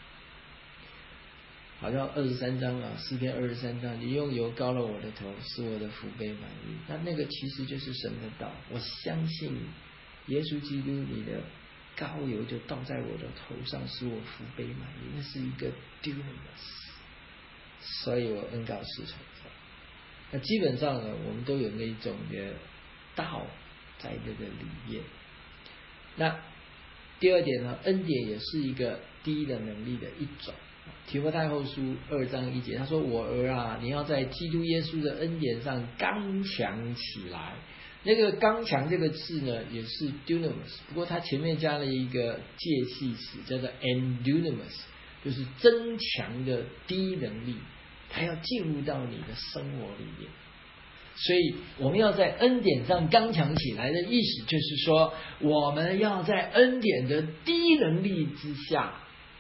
好像23章啊，诗篇23章，你用油膏了我的头，使我的福杯满溢。那个其实就是神的道，我相信耶稣基督，你的膏油就倒在我的头上，使我福杯满溢，那是一个 dunamis， 所以我恩膏四重奏。那基本上呢，我们都有那种的道在这个里面。那第二点呢，恩典也是一个低的能力的一种。提摩太后书2章1节，他说：“我儿啊，你要在基督耶稣的恩典上刚强起来。”那个刚强这个字呢，也是 dunamis， 不过它前面加了一个介系词，叫做 endunamis， 就是增强的低能力，它要进入到你的生活里面。所以我们要在恩典上刚强起来的意思，就是说我们要在恩典的低能力之下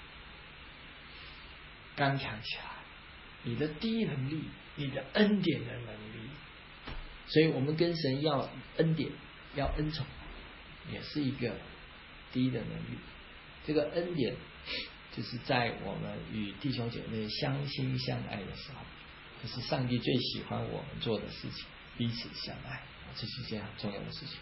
刚强起来，你的低能力，你的恩典的能力。所以我们跟神要恩典，要恩宠，也是一个低的能力。这个恩典就是在我们与弟兄姐妹相亲相爱的时候，这是上帝最喜欢我们做的事情，彼此相爱，这是一件很重要的事情。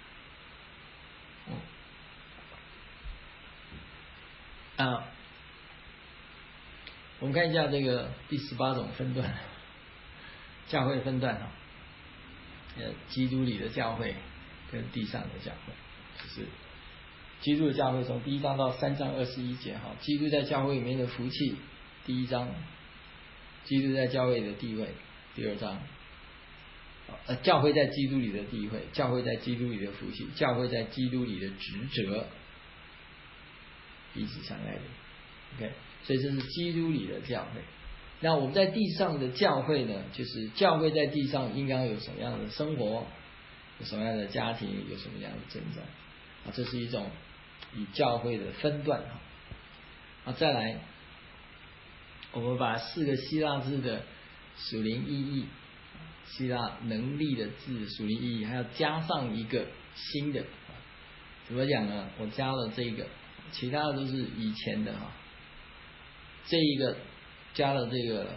我们看一下这个第18种分段，教会分段基督里的教会跟地上的教会，就是基督的教会从1章到3章21节基督在教会里面的福气，第1章；基督在教会里的地位，第2章；教会在基督里的地位，教会在基督里的福气，教会在基督里的职责，彼此相爱的。OK， 所以这是基督里的教会。那我们在地上的教会呢，就是教会在地上应该有什么样的生活，有什么样的家庭，有什么样的征战啊，这是一种以教会的分段再来，我们把4个希腊字的属灵意义，希腊能力的字属灵意义，还要加上一个新的怎么讲呢？我加了这个，其他的都是以前的这一个加了这个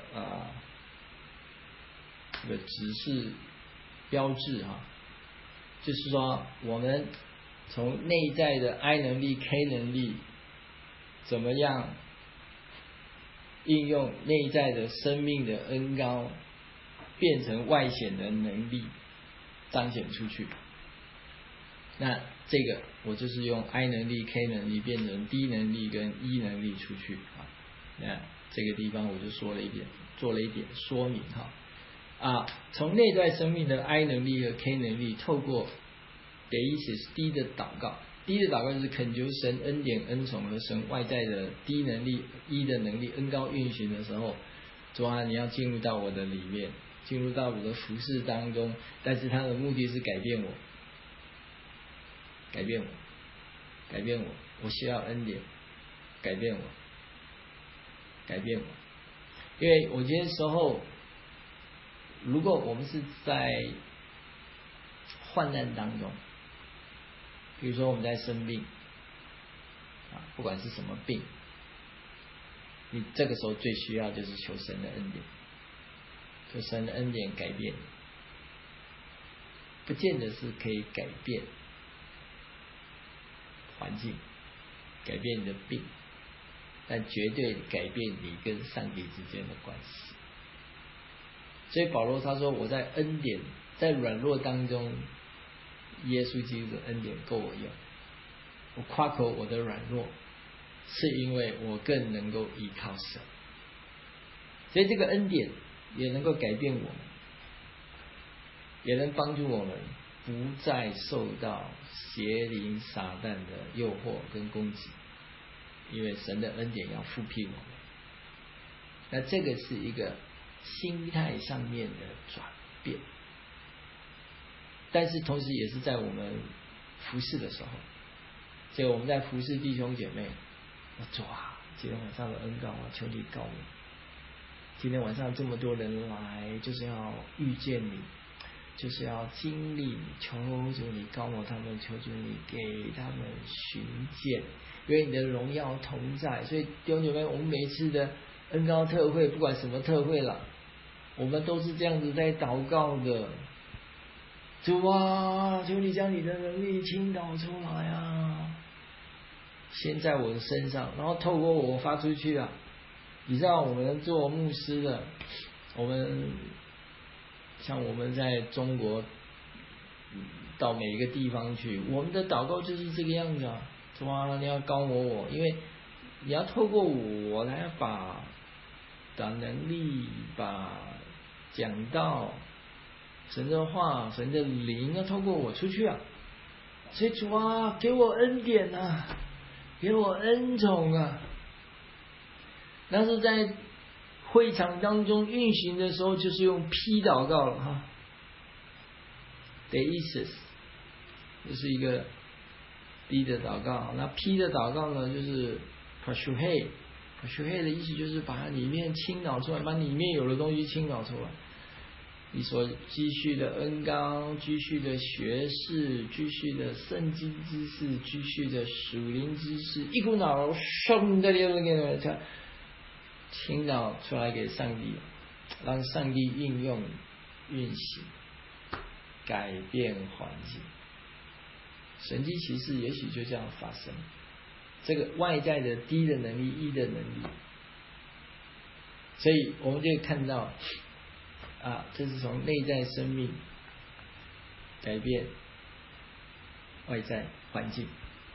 这个指示标志就是说我们从内在的 I 能力 K 能力怎么样应用内在的生命的恩膏变成外显的能力彰显出去。那这个我就是用 I 能力 K 能力变成 D 能力跟 E 能力出去那这个地方我就做了一点说明从内在生命的 I 能力和 K 能力透过 Deesis D 的祷告，D 的祷告就是恳求神恩典恩宠和神外在的 D 能力 E 的能力恩膏运行的时候，主啊，你要进入到我的里面，进入到我的服事当中，但是他的目的是改变我，我需要恩典，改变我，因为我觉得时候，如果我们是在患难当中，比如说我们在生病不管是什么病，你这个时候最需要就是求神的恩典，求神的恩典改变，不见得是可以改变环境，改变你的病，但绝对改变你跟上帝之间的关系。所以保罗他说，我在恩典，在软弱当中，耶稣基督的恩典够我用。我夸口我的软弱，是因为我更能够依靠神。所以这个恩典也能够改变我们，也能帮助我们不再受到邪灵撒旦的诱惑跟攻击，因为神的恩典要复辟我们。那这个是一个心态上面的转变，但是同时也是在我们服侍的时候，所以我们在服侍弟兄姐妹，主啊，今天晚上的恩膏求你膏我，今天晚上这么多人来，就是要遇见你，就是要经历你，求主你膏我他们，求主你给他们寻见，因为你的荣耀同在。所以弟兄姐妹，我们每一次的恩膏特会，不管什么特会了，我们都是这样子在祷告的。主啊，求你将你的能力倾倒出来先在我的身上，然后透过我发出去你知道我们做牧师的，我们像我们在中国到每一个地方去，我们的祷告就是这个样子主啊，你要膏我，因为你要透过我来把能力，把讲道神的话，神的灵要透过我出去所以主啊，给我恩典给我恩宠但是在会场当中运行的时候，就是用批祷告了Deesis 这是一个低的祷告，那批的祷告呢，就是 Pashuhe 的意思就是把它里面倾倒出来，把里面有的东西倾倒出来。你所积蓄的恩膏，积蓄的学识，积蓄的圣经知识，积蓄的属灵知识，一股脑冲的给倾倒出来给上帝，让上帝应用运行，改变环境。神迹奇事也许就这样发生。这个外在的低的能力，一的能力，所以我们就看到这是从内在生命改变外在环境。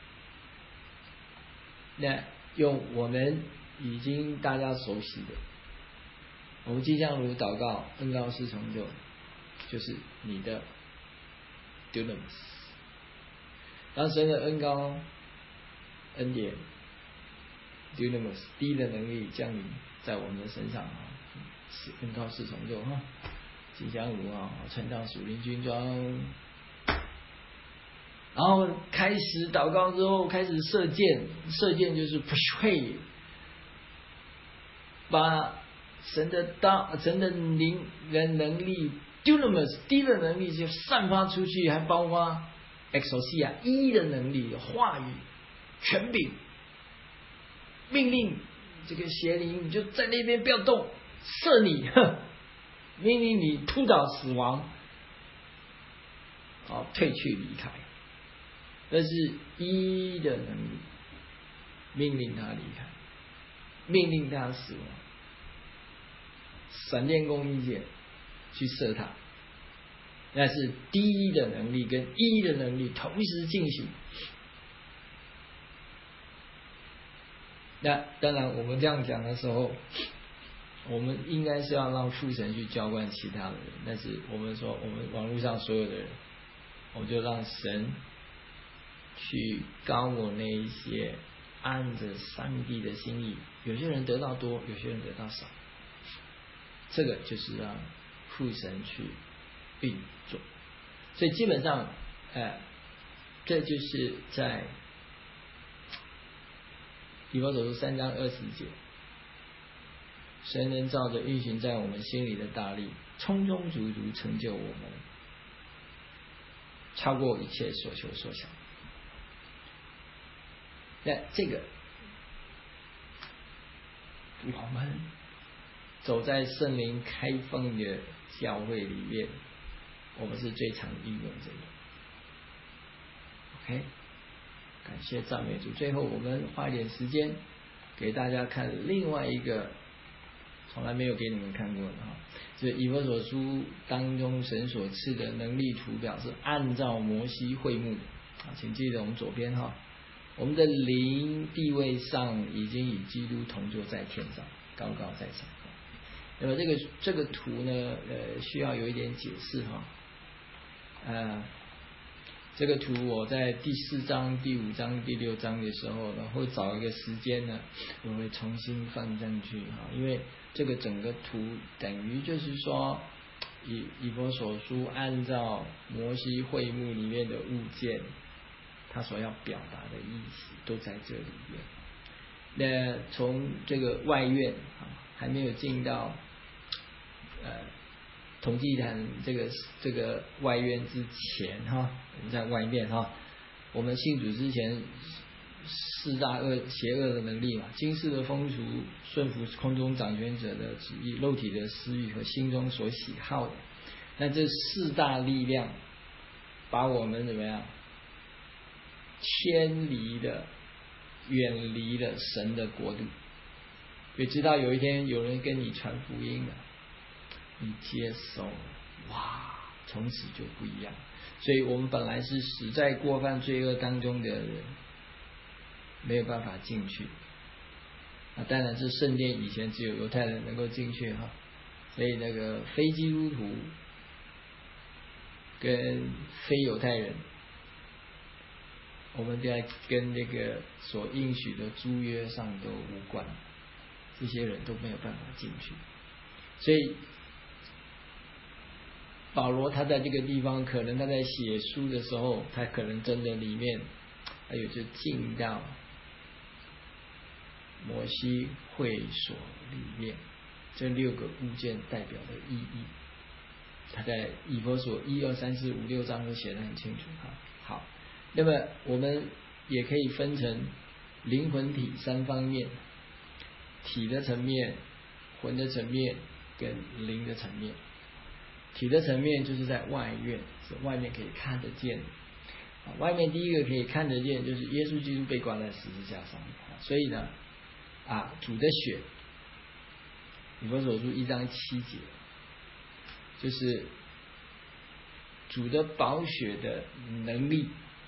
那用我们已经大家熟悉的，我们即将如祷告，恩膏是成就，就是你的 dunamis， 当神的恩膏恩典 dunamis 第一的能力降临在我们的身上宣告四重奏吉祥如乘上属灵军装，然后开始祷告之后开始射箭就是呸，把神的灵人能力 dunamis 第一的能力就散发出去，还包括 exousia 一的能力，话语权柄，命令这个邪灵你就在那边不要动，射你，命令你扑倒死亡，退去离开。这是一的能力，命令他离开，命令他死亡，闪电弓一箭去射他，那是第一的能力跟一的能力同时进行。那当然我们这样讲的时候，我们应该是要让父神去浇灌其他的人，但是我们说我们网络上所有的人，我们就让神去高我那一些按着上帝的心意，有些人得到多，有些人得到少，这个就是让父神去运作。所以基本上这就是在以弗所书3章20节，神能照着运行在我们心里的大力，充充足足成就我们，超过一切所求所想。那这个我们走在圣灵开放的教会里面，我们是最常应用这个。OK， 感谢赞美主。最后我们花一点时间给大家看另外一个从来没有给你们看过的就是以弗所书当中神所赐的能力图表，是按照摩西会幕的请记得我们左边我们的灵地位上已经与基督同坐在天上，高高在上。那么这个图呢需要有一点解释这个图我在第4章、第5章、第6章的时候呢，会找一个时间呢，我会重新放上去因为这个整个图等于就是说以弗所书按照摩西会幕里面的物件，他所要表达的意思都在这里面。那从这个外院还没有进到统计坛这个外院之前我们在外面我们信主之前四大邪恶的能力嘛，今世的风俗，顺服空中掌权者的旨意，肉体的私欲和心中所喜好的，那这四大力量把我们怎么样远离了神的国度。也知道有一天有人跟你传福音了，你接受了，哇，从此就不一样。所以我们本来是死在过犯罪恶当中的人，没有办法进去。当然是圣殿以前只有犹太人能够进去所以那个非基督徒跟非犹太人，我们在跟那个所应许的租约上都无关，这些人都没有办法进去。所以保罗他在这个地方，可能他在写书的时候，他可能真的里面还有就进到摩西会所里面这6个物件代表的意义，他在以弗所1、2、3、4、5、6章都写得很清楚好，那么我们也可以分成灵魂体3方面，体的层面、魂的层面跟灵的层面。体的层面就是在外院，是外面可以看得见外面第一个可以看得见就是耶稣基督被挂在十字架上面所以呢主的血，以弗所书1章7节，就是主的宝血的能力，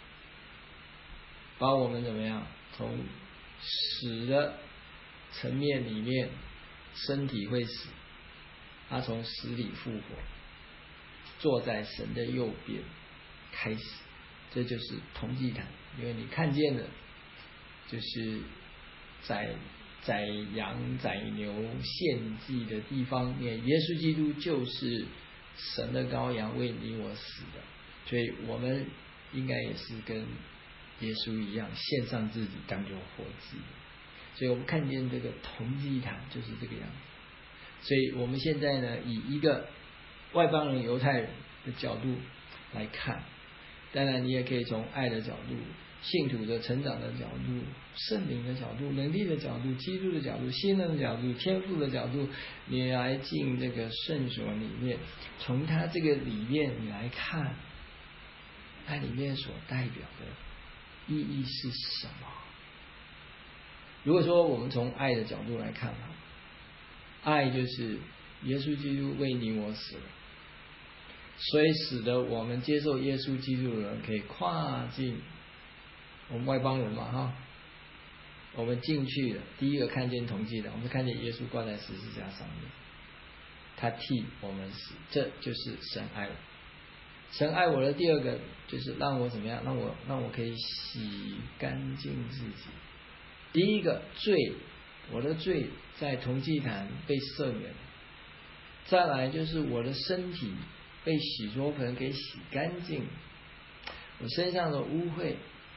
把我们怎么样从死的层面里面，身体会死，他从死里复活，坐在神的右边开始，这就是同祭坛。因为你看见的就是宰羊宰牛献祭的地方，耶稣基督就是神的羔羊，为你我死的，所以我们应该也是跟耶稣一样献上自己当作活祭。所以我们看见这个同祭坛就是这个样子。所以我们现在呢，以一个外邦人犹太人的角度来看，当然你也可以从爱的角度、信徒的成长的角度、圣灵的角度、能力的角度、基督的角度、信任的角度、天赋的角度，你来进这个圣所里面，从它这个里面你来看，它里面所代表的意义是什么？如果说我们从爱的角度来看，爱就是耶稣基督为你我死了，所以使得我们接受耶稣基督的人可以跨进，我们外邦人嘛我们进去了，第一个看见同祭的，我们看见耶稣挂在十字架上面，他替我们死，这就是神爱我。神爱我的第二个就是让我怎么样，让我可以洗干净自己。第一个罪，我的罪在同祭坛被赦免了，再来就是我的身体被洗濯盆给洗干净，我身上的污秽，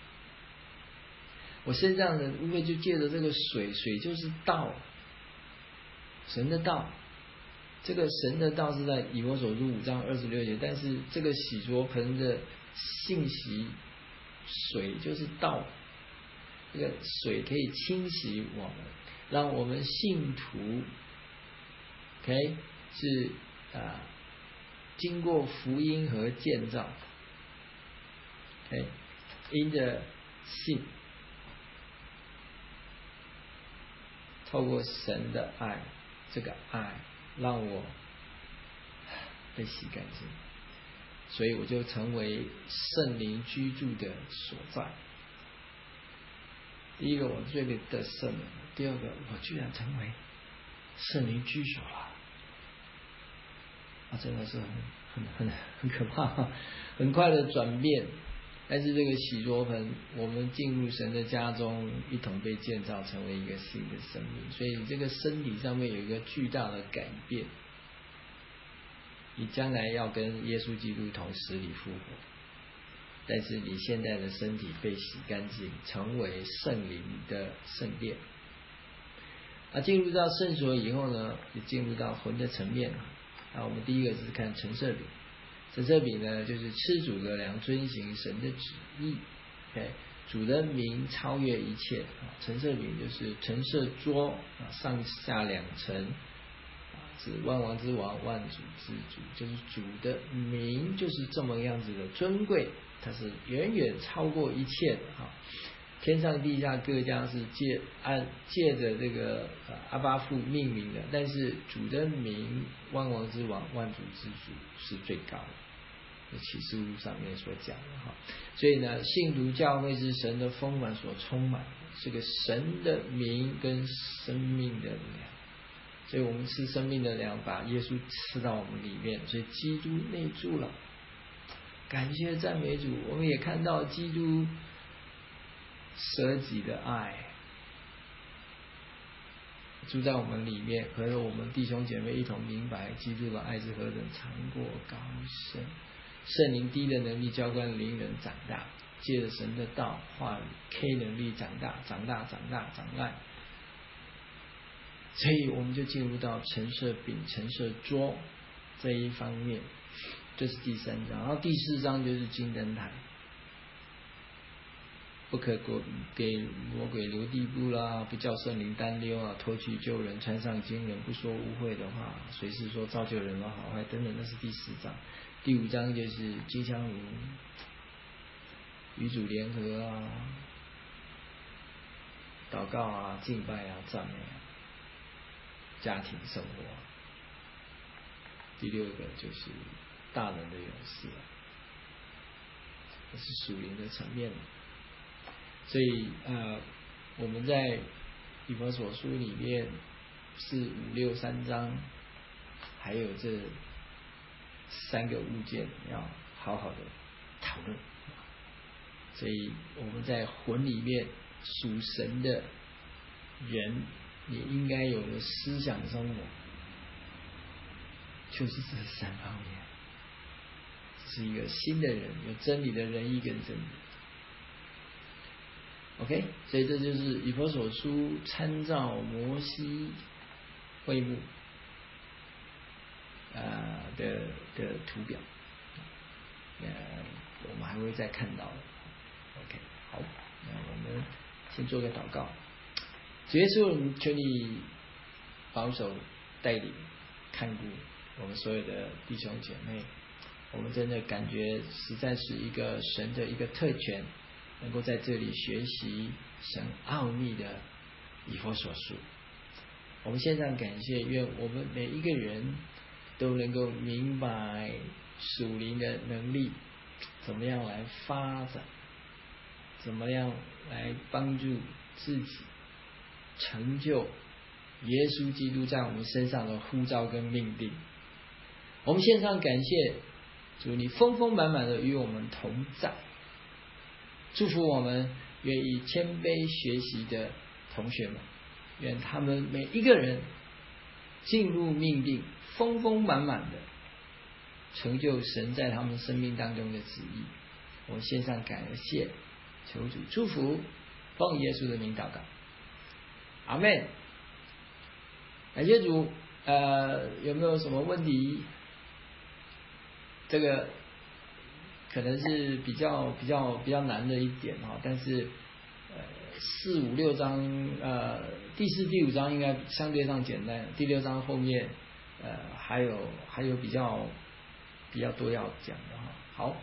就借着这个水就是道，神的道。这个神的道是在以弗所书5章26节，但是这个洗濯盆的信息水就是道，这个水可以清洗我们，让我们信徒 OK 是经过福音和建造 OK 因着信，透过神的爱，这个爱让我被洗干净，所以我就成为圣灵居住的所在。第一个我罪得赦免，第二个我居然成为圣灵居所了，真的是很可怕，很快的转变。但是这个洗濯盆，我们进入神的家中，一同被建造成为一个新的生命，所以这个身体上面有一个巨大的改变。你将来要跟耶稣基督同死里复活，但是你现在的身体被洗干净，成为圣灵的圣殿。进入到圣所以后呢，就进入到魂的层面。我们第一个是看陈设饼。陈设饼呢，就是吃主的粮，遵行神的旨意。OK， 主的名超越一切。陈设饼就是陈设桌，上下两层，是万王之王，万主之主，就是主的名就是这么样子的尊贵，它是远远超过一切的天上地下各家是借着这个阿爸父命名的，但是主的名万王之王，万主之主是最高的，启示录上面所讲的所以呢，信徒教会是神的丰满所充满，是个神的名跟生命的粮，所以我们吃生命的粮，把耶稣吃到我们里面，所以基督内住了。感谢赞美主，我们也看到基督舍己的爱住在我们里面，和我们弟兄姐妹一同明白基督的爱是何等长过高深。圣灵滴的能力浇灌灵人长大，借着神的道话语 K 能力长大。所以我们就进入到陈设饼、陈设桌这一方面，这是第3章。然后第4章就是金灯台，不可给魔鬼留地步啦，不叫圣灵担忧脱去旧人，穿上新人，不说污秽的话，随时说造就人的好坏等等，那是第4章。第5章就是金香炉，与主联合祷告敬拜赞美家庭生活。第6个就是大人的勇士，这是属灵的层面。所以我们在以弗所书里面是5、6、3章，还有这3个物件要好好的讨论。所以我们在魂里面属神的人你应该有的思想生活，就是这3方面。这是一个新的人，有真理的仁义跟真理。OK， 所以这就是以弗所书参照摩西会幕的图表，我们还会再看到的。OK， 好，那我们先做个祷告。主耶稣，求你保守带领看顾我们所有的弟兄姐妹，我们真的感觉实在是一个神的一个特权，能够在这里学习神奥秘的以弗所书。我们献上感谢，愿我们每一个人都能够明白属灵的能力怎么样来发展，怎么样来帮助自己成就耶稣基督在我们身上的呼召跟命定。我们献上感谢主，你丰丰满满的与我们同在，祝福我们愿意谦卑学习的同学们，愿他们每一个人进入命定，丰丰满满的成就神在他们生命当中的旨意。我们献上感谢，求主祝福，奉耶稣的名祷告，阿们。感谢主。有没有什么问题？这个可能是比较难的一点哈，但是4、5、6章第4、第5章应该相对上简单，第6章后面还有比较多要讲的哈。好，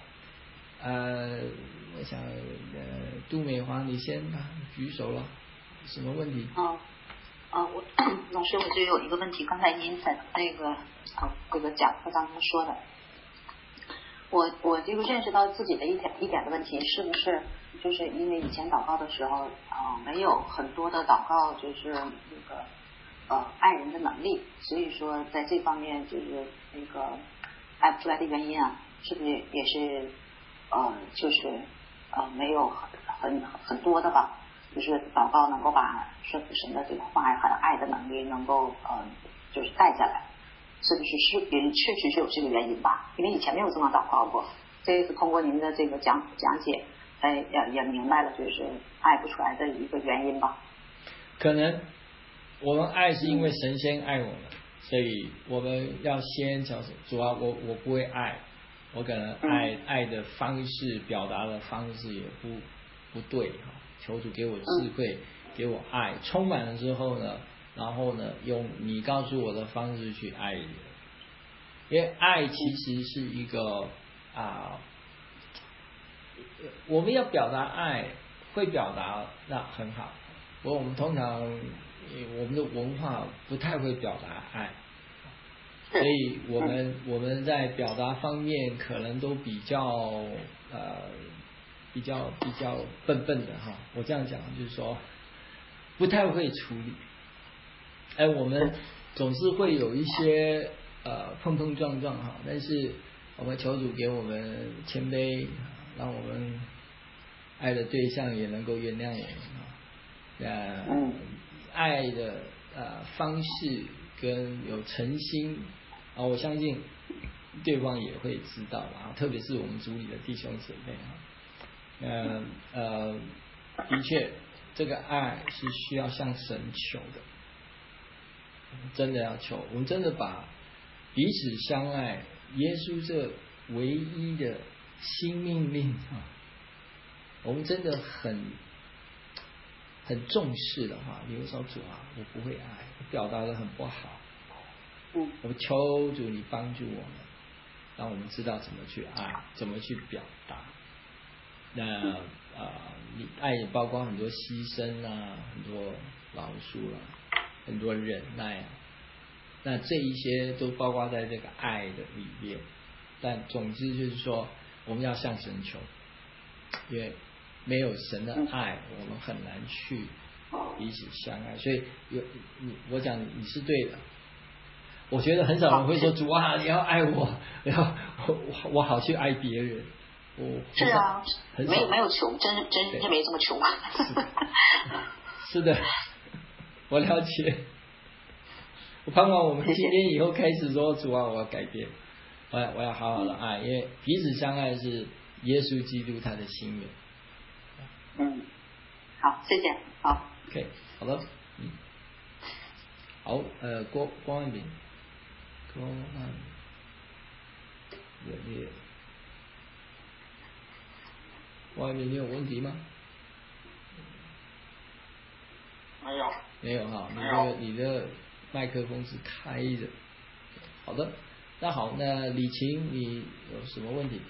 我想杜美华你先举手了，什么问题？ 我老师，我就有一个问题，刚才您在这个讲课当中说的，我这个认识到自己的一点的问题，是不是就是因为以前祷告的时候没有很多的祷告就是那个爱人的能力，所以说在这方面就是那个爱不出来的原因啊，是不是也是就是没有很多的吧？就是祷告能够把神的这个话和爱的能力能够就是带下来，是不是也确实是有这个原因吧？因为以前没有这么祷告过，这一次通过您的这个讲解，也明白了就是爱不出来的一个原因吧。 可能我们爱是因为神先爱我们，所以我们要先求主啊，我不会爱，我可能爱的方式表达的方式也不对哈。求主给我智慧，给我爱，充满了之后呢，然后呢，用你告诉我的方式去爱人。因为爱其实是一个我们要表达爱，会表达那很好。不过我们通常我们的文化不太会表达爱，所以我们在表达方面可能都比较笨的哈，我这样讲就是说不太会处理。我们总是会有一些碰撞哈，但是我们求主给我们谦卑，让我们爱的对象也能够原谅我们爱的方式跟有诚心我相信对方也会知道特别是我们组里的弟兄姐妹的确这个爱是需要向神求的，真的要求，我们真的把彼此相爱，耶稣这唯一的新命令我们真的很重视的话，比如说主啊，我不会爱，我表达的很不好，我求主你帮助我们，让我们知道怎么去爱，怎么去表达。那你爱也包括很多牺牲很多饶恕很多忍耐那这一些都包括在这个爱的里面。但总之就是说，我们要向神求，因为没有神的爱，我们很难去彼此相爱。所以我讲你是对的。我觉得很少人会说主啊，你要爱我，我好去爱别人。 是啊，没有穷，真是没这么穷。 是的。 我了解。我盼望我们今天以后开始说，主啊，我要改变，我要好好的爱，因为彼此相爱是耶稣基督他的心愿。 好，谢谢，好 ，OK， 好的，好，光万炳，光万炳，你有问题吗？没有哈，你的麦克风是开的。好的，那好，那李晴你有什么问题？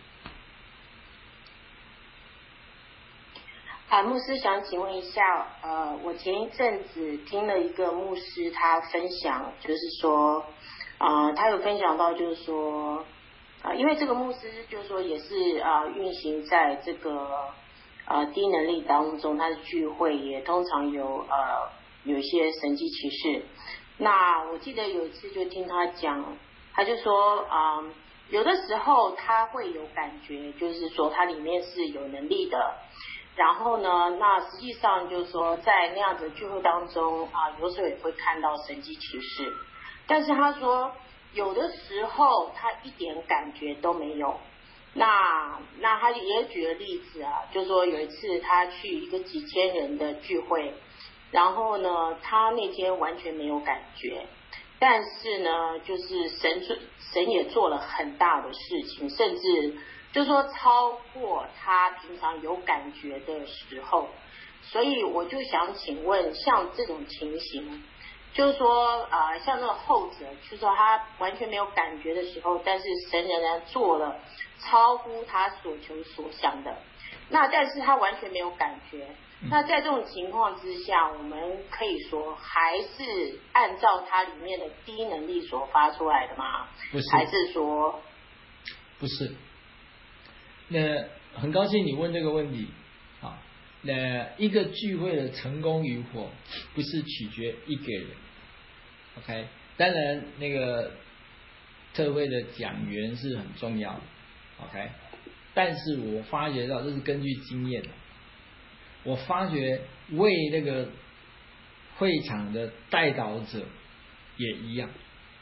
牧师想请问一下，我前一阵子听了一个牧师他分享，就是说，他有分享到就是说，因为这个牧师就是说也是运行在这个低能力当中，他的聚会也通常有一些神迹奇事。那我记得有一次就听他讲，他就说有的时候他会有感觉，就是说他里面是有能力的。然后呢，那实际上就是说，在那样子的聚会当中有时候也会看到神迹奇事，但是他说有的时候他一点感觉都没有。那他也举了例子就是说有一次他去一个几千人的聚会，然后呢，他那天完全没有感觉，但是呢，就是神也做了很大的事情，甚至就是说超过他平常有感觉的时候。所以我就想请问，像这种情形，就是说像那个后者，就是说他完全没有感觉的时候，但是神仍然做了超乎他所求所想的，那但是他完全没有感觉。那在这种情况之下，我们可以说还是按照它里面的低能力所发出来的吗？ 不是， 还是说不是？那很高兴你问这个问题。好，那一个聚会的成功与否，不是取决一个人。OK， 当然那个特会的讲员是很重要的。OK， 但是我发觉到这是根据经验的。我发觉为那个会场的带导者也一样。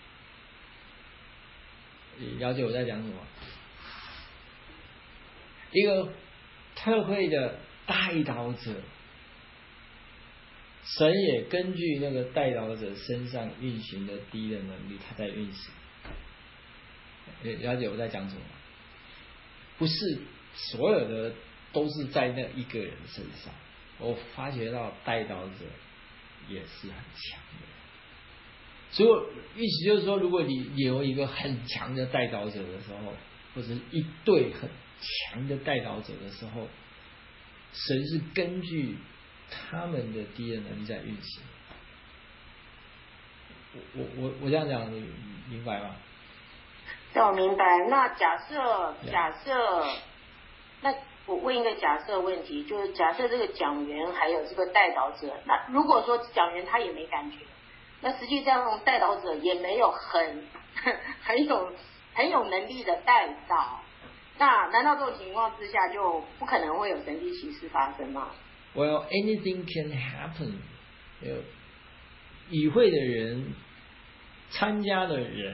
你了解我在讲什么？一个特会的带导者，神也根据那个带导者身上运行的低的能力，他在运行。了解我在讲什么？不是所有的都是在那一个人身上。我发觉到带导者也是很强的。所以意思就是说，如果你有一个很强的带导者的时候，或者是一对很强的带导者的时候，神是根据他们的低的能力在运行。我这样讲你明白吗？ 对，我明白。那假设，那我问一个假设问题，就是假设这个讲员还有这个带导者，那如果说讲员他也没感觉，那实际上带导者也没有很有能力的带导，那难道这种情况之下就不可能会有神迹奇事发生吗？ Well, anything can happen. 与会的人、参加的人，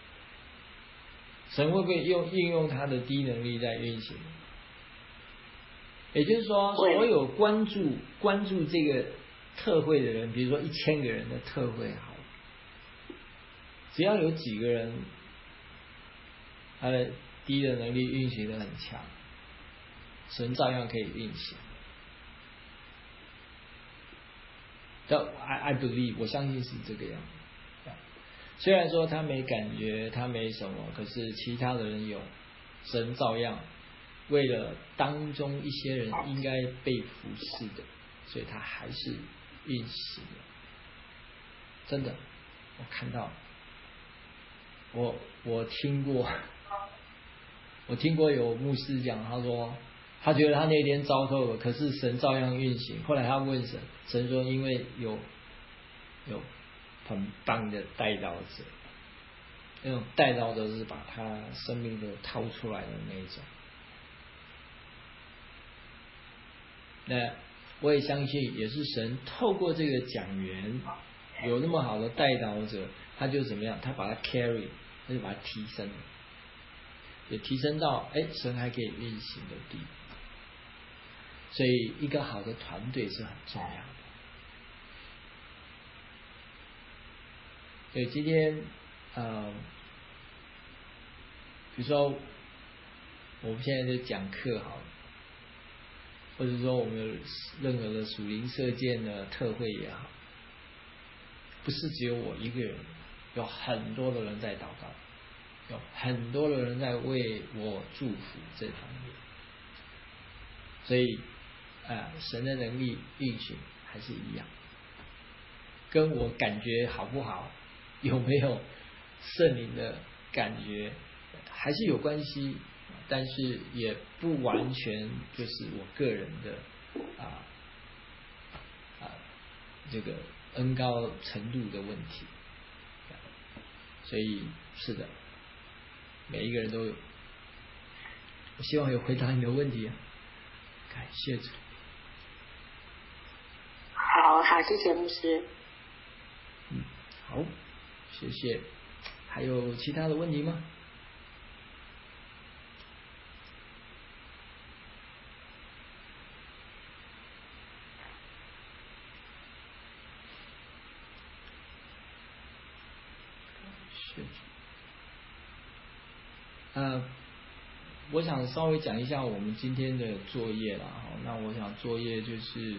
神会不会应用他的低能力在运行？也就是说，所有关注这个特会的人，比如说1000个人的特会好，只要有几个人他的低的能力运行得很强，神照样可以运行。I believe， 我相信是这个样子。虽然说他没感觉，他没什么，可是其他的人有，神照样为了当中一些人应该被服侍的，所以他还是运行了。真的，我看到，我听过有牧师讲，他说他觉得他那天糟透了，可是神照样运行。后来他问神，神说因为有很棒的带导者，那种带导者是把他生命都掏出来的那一种。那我也相信，也是神透过这个讲员有那么好的带导者，他就怎么样？他把他 carry， 他就把它提升了，也提升到神还可以运行的地步。所以一个好的团队是很重要的。所以今天比如说我们现在就讲课好了，或者说我们有任何的属灵射箭的特会也好，不是只有我一个人，有很多的人在祷告，有很多的人在为我祝福这方面。所以神的能力运行还是一样，跟我感觉好不好，有没有圣灵的感觉还是有关系，但是也不完全就是我个人的这个恩高程度的问题。所以是的，每一个人都有。我希望有回答你的问题，感谢主。 好，谢谢牧师。 好，谢谢。还有其他的问题吗？我想稍微讲一下我们今天的作业啦。那我想作业就是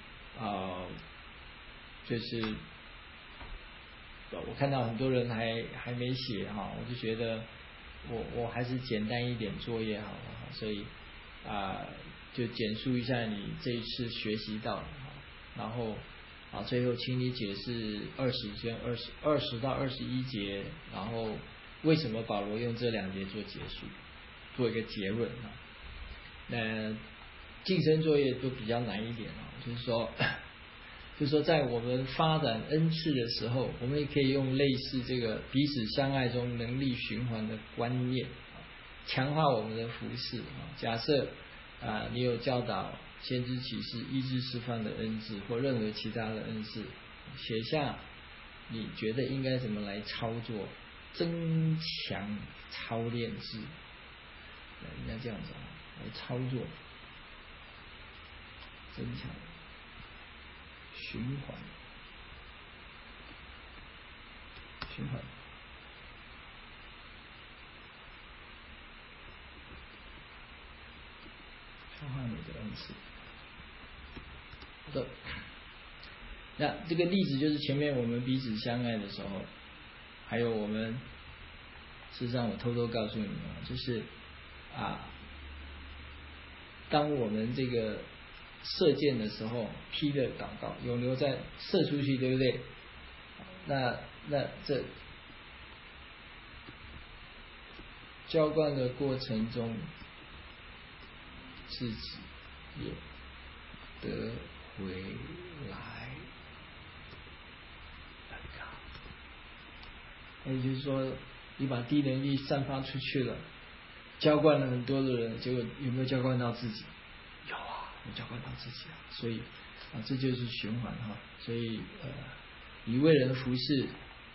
我看到很多人还没写哈，我就觉得我还是简单一点作业好了，所以就简述一下你这一次学习到的，然后最后请你解释20到21节，然后为什么保罗用这2节做结束，做一个结论。那晋升作业都比较难一点，就是说在我们发展恩赐的时候，我们也可以用类似这个彼此相爱中能力循环的观念，强化我们的服事。假设你有教导、先知启示、医治释放的恩赐或任何其他的恩赐，写下你觉得应该怎么来操作，增强操练制，应该这样子来操作，增强循环。消化你的恩赐。好的，那这个例子就是前面我们彼此相爱的时候，还有我们事实上我偷偷告诉你们，就是当我们这个射箭的时候，批的祷告有留在射出去，对不对？那这浇灌的过程中，自己也得回来。也就是说，你把低能力散发出去了，浇灌了很多的人，结果有没有浇灌到自己？有啊，有浇灌到自己啊。所以这就是循环哈。所以你为人服侍，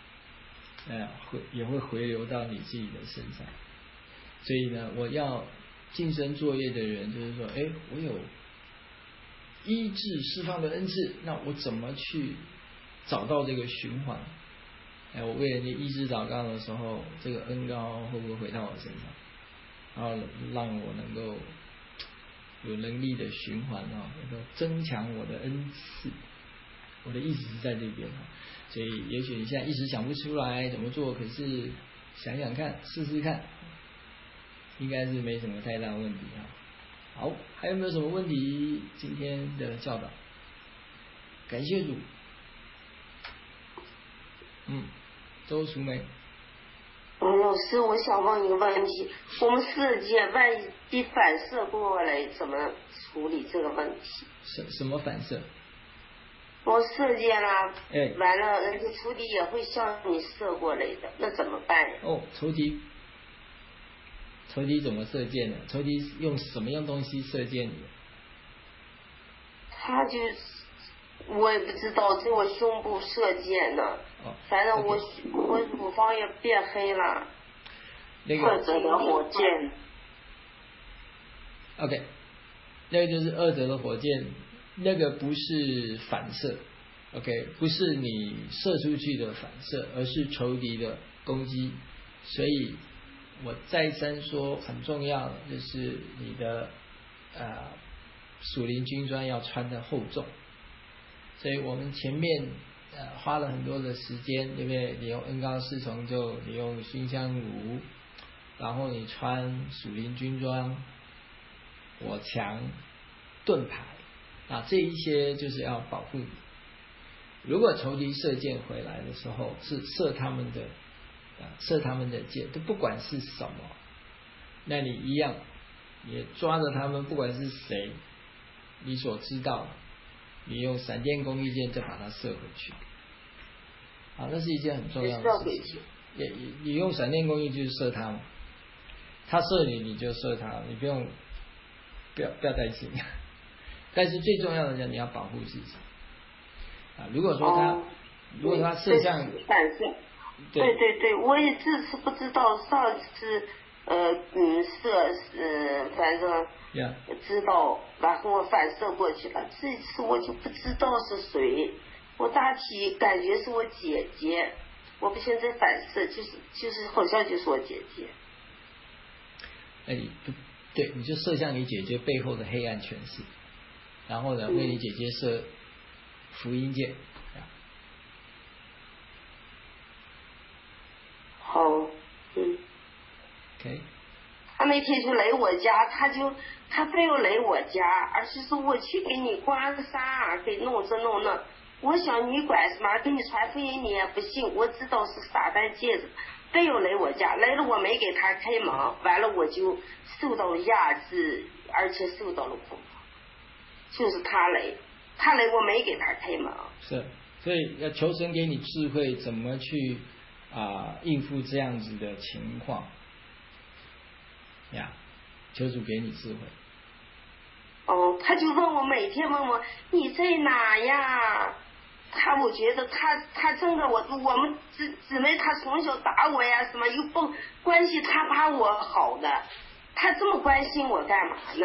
也会回流到你自己的身上。所以呢，我要晋升作业的人，就是说，我有医治释放的恩赐，那我怎么去找到这个循环？我为人家医治祷告的时候，这个恩膏会不会回到我身上，然后让我能够有能力的循环能够增强我的恩赐。我的意思是在这边，所以也许你现在一时想不出来怎么做，可是想想看，试试看，应该是没什么太大问题啊。好，还有没有什么问题？今天的教导，感谢主。周淑梅。 老师，我想问一个问题，我们射箭万一反射过来，怎么处理这个问题？ 什么反射？ 我射箭啦，完了，人家仇敌也会向你射过来的，那怎么办呀？ 仇敌怎么射箭呢？仇敌用什么样东西射箭你？ 他就我也不知道，在我胸部射箭呢。反正我乳房也变黑了。 那个二者的火箭。 OK， 那个就是二者的火箭，那个不是反射 ，OK， 不是你射出去的反射，而是仇敌的攻击。所以我再三说很重要的就是你的属灵军装要穿的厚重。所以我们前面花了很多的时间，对不对？你用恩膏侍从就你用熏香炉，然后你穿属灵军装、火墙、盾牌这一些就是要保护你。如果仇敌射箭回来的时候，是射他们的箭，都不管是什么，那你一样也抓着他们，不管是谁，你所知道的，你用闪电攻击箭再把它射回去。那是一件很重要的事情。你用闪电攻击就是射他嘛，他射你，你就射他，你不要担心。但是最重要的是你要保护自己。如果说他射向反射，对，我也这次不知道，上次反正知道，然后我反射过去了。这次我就不知道是谁，我大体感觉是我姐姐，我不现在反射就是好像就是我姐姐。 对，你就射向你姐姐背后的黑暗权势，然后呢，为你姐姐射福音箭。 好 ，OK。 他那天就来我家，他非要来我家，而且说我去给你刮个痧，给弄这弄那。我想你管什么？给你传福音你也不信，我知道是撒旦借着，非要来我家，来了我没给他开门，完了我就受到了压制，而且受到了苦。就是他来我没给他开门。 是，所以要求神给你智慧，怎么去应付这样子的情况呀？求主给你智慧。 他就问我，每天问我你在哪呀？我觉得他真的我们姊妹，他从小打我呀，什么又不关系他把我好的，他这么关心我干嘛呢？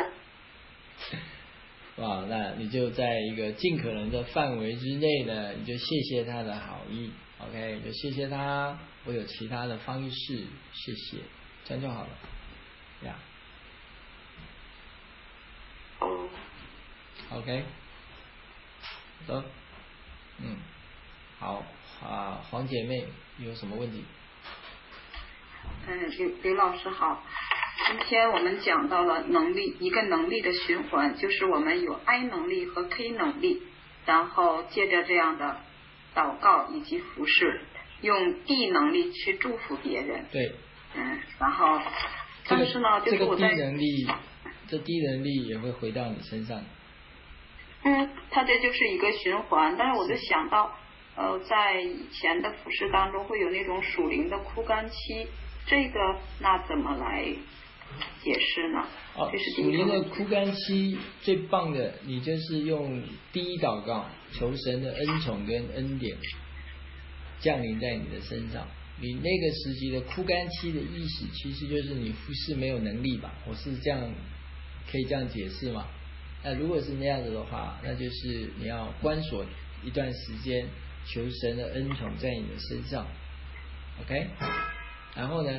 那你就在一个尽可能的范围之内呢，你就谢谢他的好意 ，OK， 就谢谢他，我有其他的方式，谢谢，这样就好了，呀。OK， 走，好黄姐妹有什么问题？ 刘老师好，今天我们讲到了一个能力的循环，就是我们有 I 能力和 K 能力，然后借着这样的祷告以及服侍，用 D 能力去祝福别人。 对。 然后，但是呢，就是我在这低能力也会回到你身上。 它这就是一个循环，但是我就想到，在以前的服饰当中会有那种属灵的枯干期，这个那怎么来解释呢？这是属灵的枯干期最棒的，你就是用第一祷告，求神的恩宠跟恩典降临在你的身上。你那个时期的枯干期的意思，其实就是你服侍没有能力吧？我是这样，可以这样解释吗？那如果是那样子的话，那就是你要关锁一段时间，求神的恩宠在你的身上 ，OK？ 然后呢，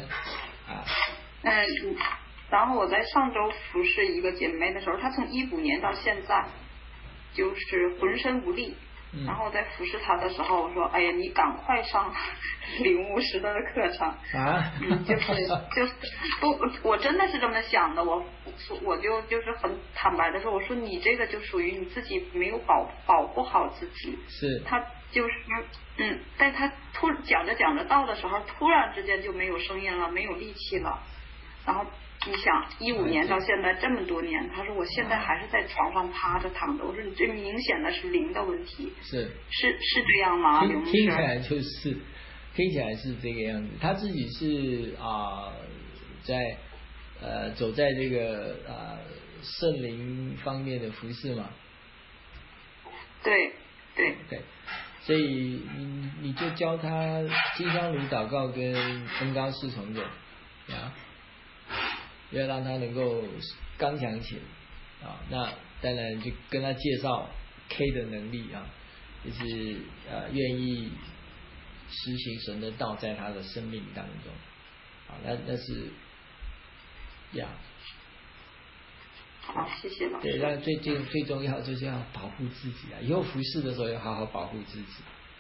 然后我在上周服侍一个姐妹的时候，她从15年到现在就是浑身无力。然后在服侍她的时候，我说：“哎呀，你赶快上领牧师的课程。”就是不，我真的是这么想的。我就是很坦白的说，我说你这个就属于你自己没有保护好自己。 是。 他就是在他讲着道的时候，突然之间就没有声音了，没有力气了，然后。你想15年到现在这么多年，他说我现在还是在床上趴着躺着。我说你最明显的是灵的问题，是这样吗？ 听起来是这个样子。他自己是走在这个圣灵方面的服事嘛？ 对， 对对，所以你就教他金香炉祷告跟恩膏四重奏啊，要让他能够刚强起来啊。那当然就跟他介绍 K 的能力啊，就是愿意实行神的道在他的生命当中啊，那是呀。 好，谢谢老师。 对，但最重要就是要保护自己啊！以后服侍的时候要好好保护自己。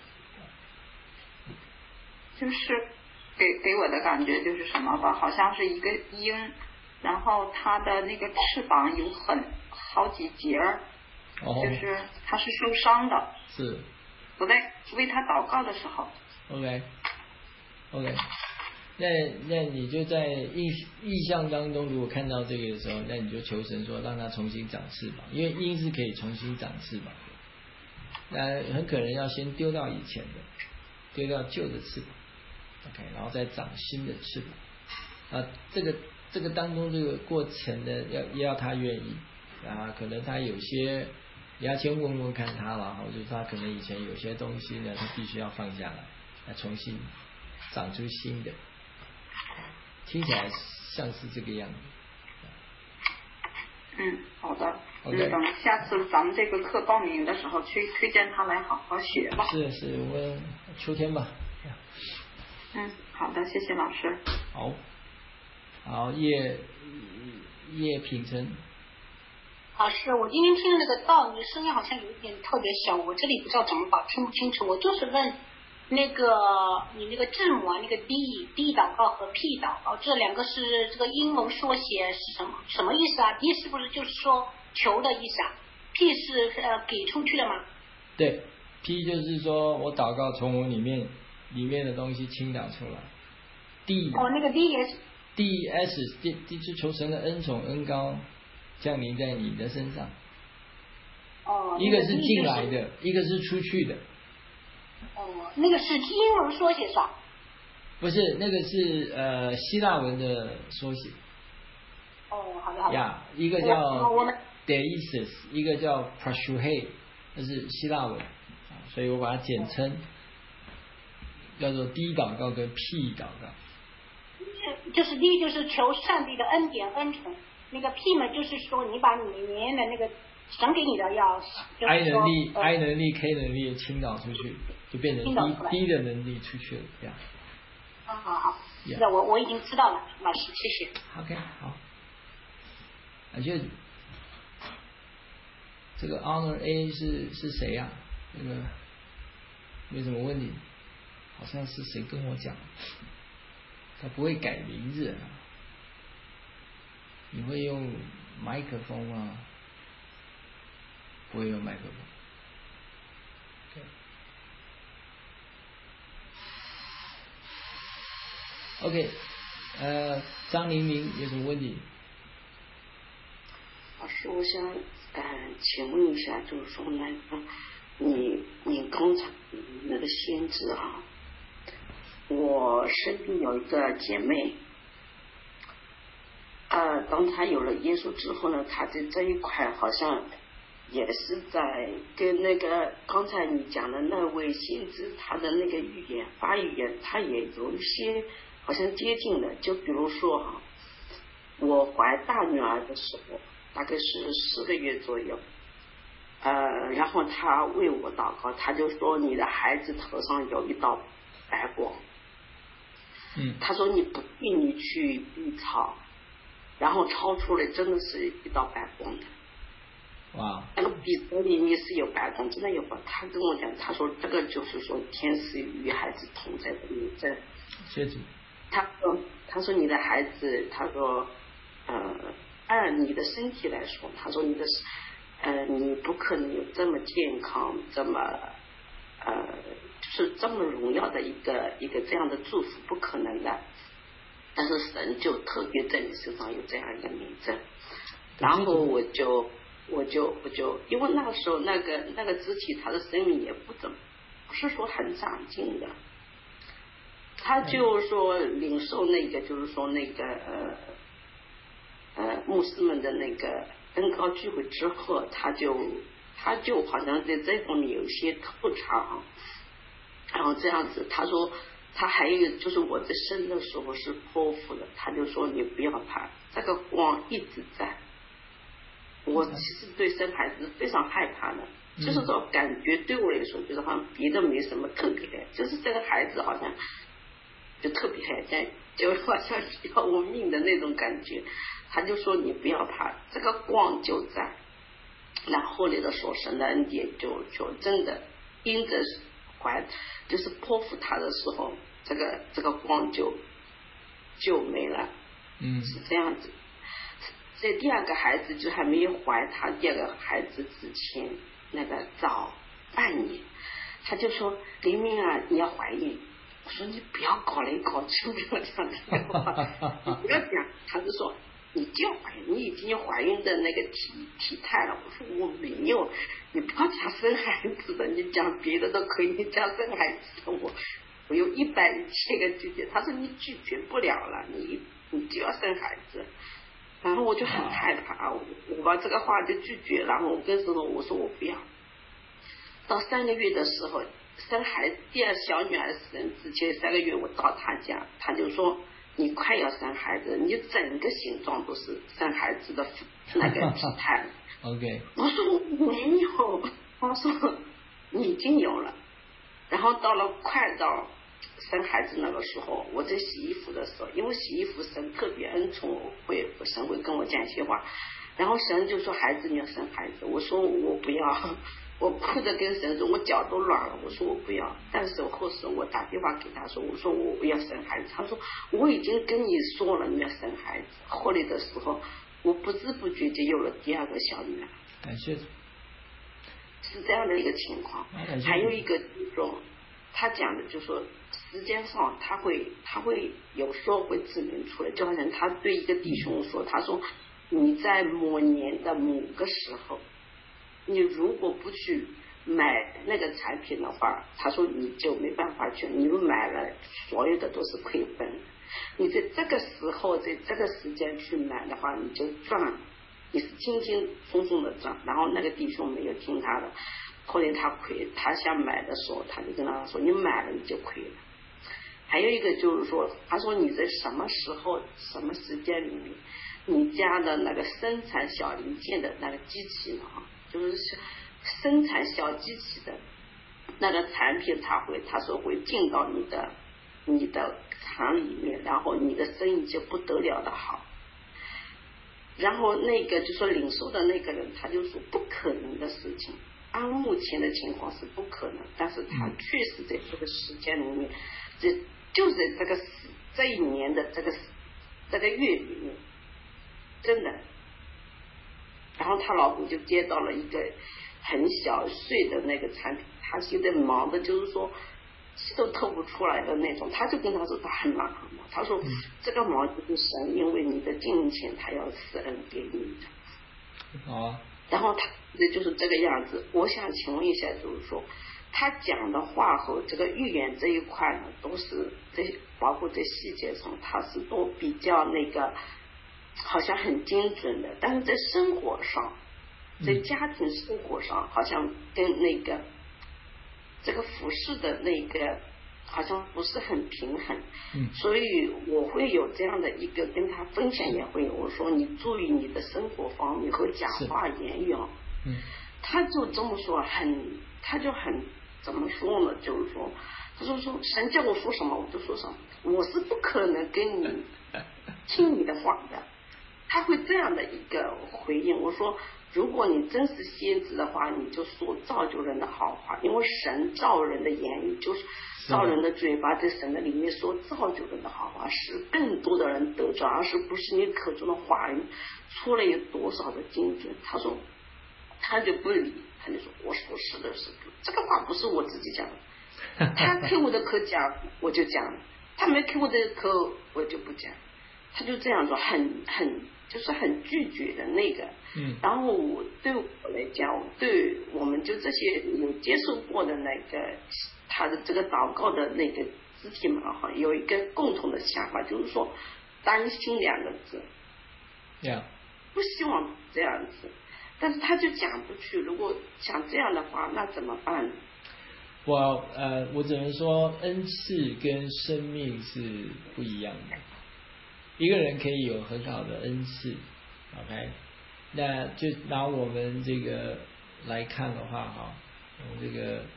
就是给我的感觉就是什么吧，好像是一个鹰，然后它的那个翅膀有好几节儿，就是它是受伤的。 是。 我在为它祷告的时候。 OK。那你就在意象当中，如果看到这个的时候，那你就求神说让它重新长翅膀，因为鹰是可以重新长翅膀的。那很可能要先丢掉以前的，丢掉旧的翅膀 ，OK， 然后再长新的翅膀。这个当中这个过程呢，要他愿意啊，可能他有些你要先问问看他了，就是他可能以前有些东西呢，他必须要放下来，来重新长出新的。听起来像是这个样子。 好的。 Okay. 等下次咱们这个课报名的时候，去推荐他来好好学吧。 是，我们秋天吧。 好的，谢谢老师。 好，叶品成。 老师，我今天听的那个道，你的声音好像有一点特别小，我这里不知道怎么听不清楚，我就是问。那个你那个字母啊，那个 D 祷告和 P 祷告，这两个是这个英文缩写是什么意思啊 ？D 是不是就是说求的意思啊 ？P 是给出去的吗？ 对 ，P 就是说我祷告从我里面的东西倾倒出来。D 那个 D 也是。 D 是求神的恩宠恩膏降临在你的身上。一个是进来的，一个是出去的。 那个是英文缩写是吧？ 不是，那个是希腊文的缩写。 好的。 呀，一个叫 Deesis， 一个叫 Prashuhe， 这是希腊文，所以我把它简称叫做 D 祷告跟 P 祷告。 就是 D 就是求上帝的恩典恩宠，那个 P 嘛就是说你把你里面的那个神给你的要 I 能力 K 能力倾倒出去，就变成 D 的能力出去了，这样。 好，那我已经知道了，老师谢谢。 OK， 好。就这个 Honor A 是谁呀？那个没什么问题，好像是谁跟我讲，他不会改名字，你会用麦克风吗？不会用麦克风。OK， 张玲玲有什么问题？ 老师，我想请问一下，就是说那个你刚才那个先知啊，我身边有一个姐妹，当她有了耶稣之后呢，她在这一块好像也是在跟那个刚才你讲的那位先知他的那个发语言，他也有一些好像接近的。就比如说哈，我怀大女儿的时候，大概是10个月左右，然后他为我祷告，他就说你的孩子头上有一道白光，他说你不必你去避超，然后超出来真的是一道白光的。 哇！ 那个鼻子里面是有白光，真的有光。他跟我讲，他说这个就是说天使与孩子同在的印证。 谢主。 他说你的孩子，他说按你的身体来说，他说你不可能有这么健康，这么就是这么荣耀的一个这样的祝福，不可能的。但是神就特别在你身上有这样一个名证，然后我就因为那个时候那个肢体他的生命也不是说很长进的，他就说领受那个就是说那个牧师们的那个恩膏聚会之后，他就他就好像在这方面有一些特长，然后这样子，他说他还有一个就是我在生的时候是剖腹的，他就说你不要怕，这个光一直在。我其实对生孩子非常害怕的，就是说感觉对我来说就是好像别的没什么特别的，就是这个孩子好像就特别害怕，就好像要我命的那种感觉。他就说你不要怕，这个光就在。然后来的说神的恩典就真的因着就是剖腹他的时候，这个光就没了，是这样子。在第二个孩子就还没有怀他第二个孩子之前，那个早半年，他就说林明啊，你要怀孕。我说你不要搞来搞去，不要讲这个话，你不要讲。他就说你就要怀孕，你已经有怀孕的那个体态了。我说我没有，你不要讲生孩子的，你讲别的都可以，你讲生孩子的我有110个拒绝。他说你拒绝不了了，你就要生孩子。然后我就很害怕，我把这个话就拒绝，然后我跟神说，我说我不要。到3个月的时候，生孩子第二小女儿生之前3个月，我到他家，他就说你快要生孩子，你整个形状都是生孩子的那个体态。 OK， 我说我没有，他说你已经有了。然后到了快到生孩子那个时候，我在洗衣服的时候，因为洗衣服神特别恩宠，神会跟我讲一些话，然后神就说孩子你要生孩子，我说我不要，我哭着跟神说，我脚都软了，我说我不要。但是后时我打电话给他说，我说我不要生孩子，他说我已经跟你说了你要生孩子。后来的时候，我不知不觉就有了第二个小女儿。 感谢。 是这样的一个情况。还有一个就是说，他讲的就是说，时间上他会有时候会指明出来，就好像他对一个弟兄说，他说你在某年的某个时候，你如果不去买那个产品的话，他说你就没办法去，你买了所有的都是亏本，你在这个时候在这个时间去买的话，你就赚，你是轻轻松松的赚。然后那个弟兄没有听他的，后来他亏，他想买的时候，他就跟他说你买了你就亏了。还有一个就是说，他说你在什么时候什么时间里面，你家的那个生产小零件的那个机器呢，就是生产小机器的那个产品，他说会进到你的厂里面，然后你的生意就不得了的好。然后那个就说领受的那个人，他就说不可能的事情，按目前的情况是不可能，但是他确实在这个时间里面，就在这一年的这个月里面，真的。然后他老公就接到了一个很小碎的那个产品，他现在忙的就是说气都透不出来的那种。他就跟他说他很忙，他说这个忙就是神因为你的金钱他要施恩给你的。 好啊。 然后他就是这个样子。我想请问一下，就是说他讲的话和这个预言这一块呢，都是包括在细节上，他是都比较那个好像很精准的，但是在生活上，在家庭生活上，好像跟那个这个服饰的那个好像不是很平衡。所以我会有这样的一个跟他分享，也会我说你注意你的生活方面和讲话言语啊。他就这么说，他就很怎么说呢？就是说，他说神叫我说什么我就说什么，我是不可能跟你听你的话的。他会这样的一个回应。我说如果你真是先知的话，你就说造就人的好话，因为神造人的言语就是造人的嘴巴，在神的里面说造就人的好话，使更多的人得着，而是不是你口中的话语出来有多少的精准。他说他就不理，他就说我说是的，是的，这个话不是我自己讲的，他开我的口讲我就讲了，他没开我的口我就不讲。他就这样说，就是很拒绝的那个。然后对我来讲，对我们就这些有接受过的那个他的这个祷告的那个肢体们哈，有一个共同的想法，就是说担心2个字。不希望这样子。 但是他就讲不去。如果像这样的话，那怎么办呢？ 我只能说，恩赐跟生命是不一样的。一个人可以有很好的恩赐 ，OK， 那就拿我们这个来看的话，哈，我们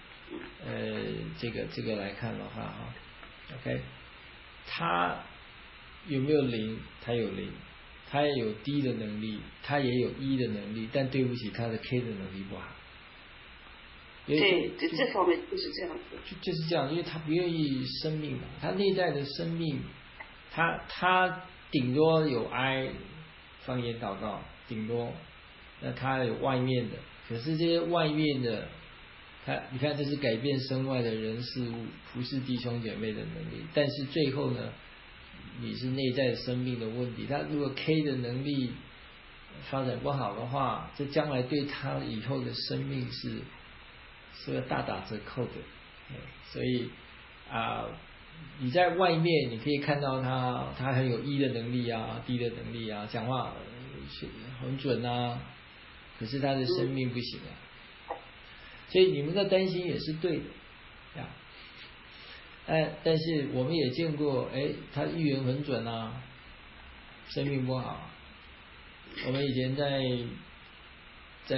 这个来看的话，哈 ，OK， 他有没有灵？他有灵，他也有 D 的能力，他也有 E 的能力，但对不起，他的 K 的能力不好。 对，这方面就是这样子， 就是这样，因为他不愿意生命嘛，他内在的生命，他顶多有哀方言祷告，顶多，那他有外面的，可是这些外面的，你看这是改变身外的人事物，服侍弟兄姐妹的能力，但是最后呢，你是内在生命的问题，他如果 K 的能力发展不好的话，这将来对他以后的生命是个大打折扣的，所以你在外面你可以看到他很有 E 的能力啊 ，D 的能力啊，讲话很准啊，可是他的生命不行啊，所以你们的担心也是对的呀，但是我们也见过，他预言很准啊，生命不好。我们以前在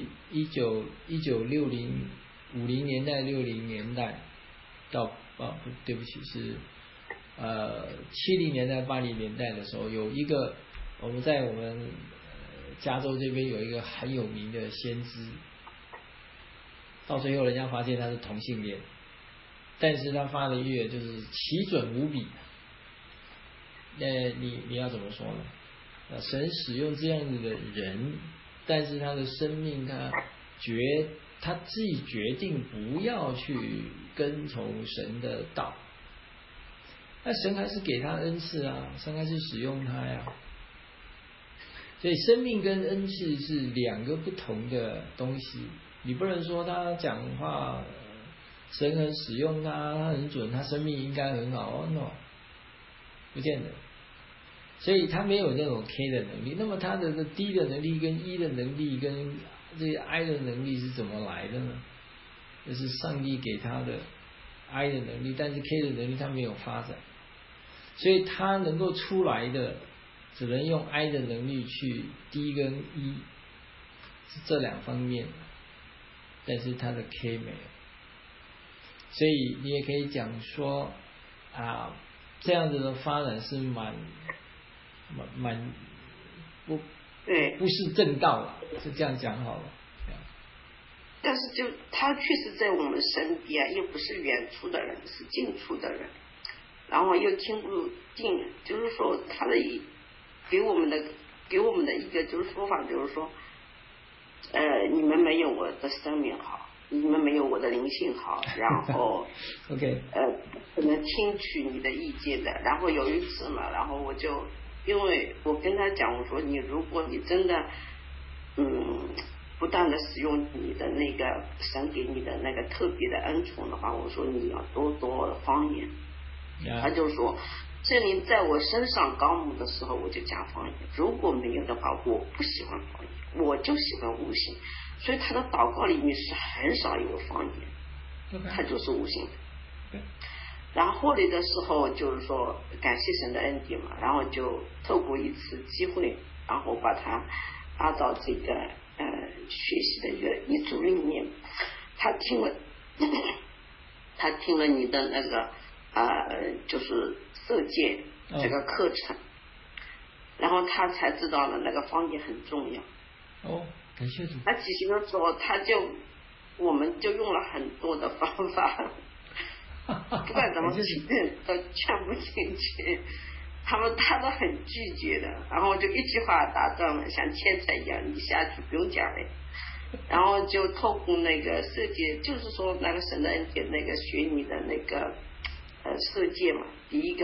1950年代60年代到对不起是70年代80年代的时候，有一个我们加州这边有一个很有名的先知，到最后人家发现他是同性恋，但是他发的预就是奇准无比。那你要怎么说呢？神使用这样子的人，但是他的生命他自己决定不要去跟从神的道，那神还是给他恩赐啊，神还是使用他呀。所以生命跟恩赐是两个不同的东西，你不能说他讲话神很使用他很准，他生命应该很好，no， 不见得。所以他没有那种 K 的能力，那么他的 D 的能力跟 E 的能力跟这些 I 的能力是怎么来的呢？这是上帝给他的 I 的能力，但是 K 的能力他没有发展，所以他能够出来的只能用 I 的能力去 D 跟 E 是这两方面，但是他的 K 没有，所以你也可以讲说这样子的发展是不是正道了，是这样讲好了。 但是他确实在我们身边，又不是远处的人，是近处的人，然后又听不进，就是说他的给我们的一个就是说法，就是说你们没有我的生命好，你们没有我的灵性好，然后 OK 可能听取你的意见的。然后有一次嘛，然后我就因为我跟他讲，我说如果你真的不断的使用你的那个神给你的那个特别的恩宠的话，我说你要多方言。他就说圣灵在我身上高牧的时候我就讲方言，如果没有的话我不喜欢方言，我就喜欢悟性，所以他的祷告里面是很少有方言，他就是悟性。然后后来的时候就是说感谢神的恩典嘛，然后就透过一次机会，然后把他拉到这个学习的一组里面，他听了你的那个就是色戒这个课程，然后他才知道了那个方言很重要。 感谢主。 他起行的时候我们就用了很多的方法不管怎么劝都劝不进去，他都很拒绝的，然后就一句话打断了，像天才一样，你下去不用讲了。然后就透过那个设计，就是说那个神的恩典，那个学你的那个设计嘛。第一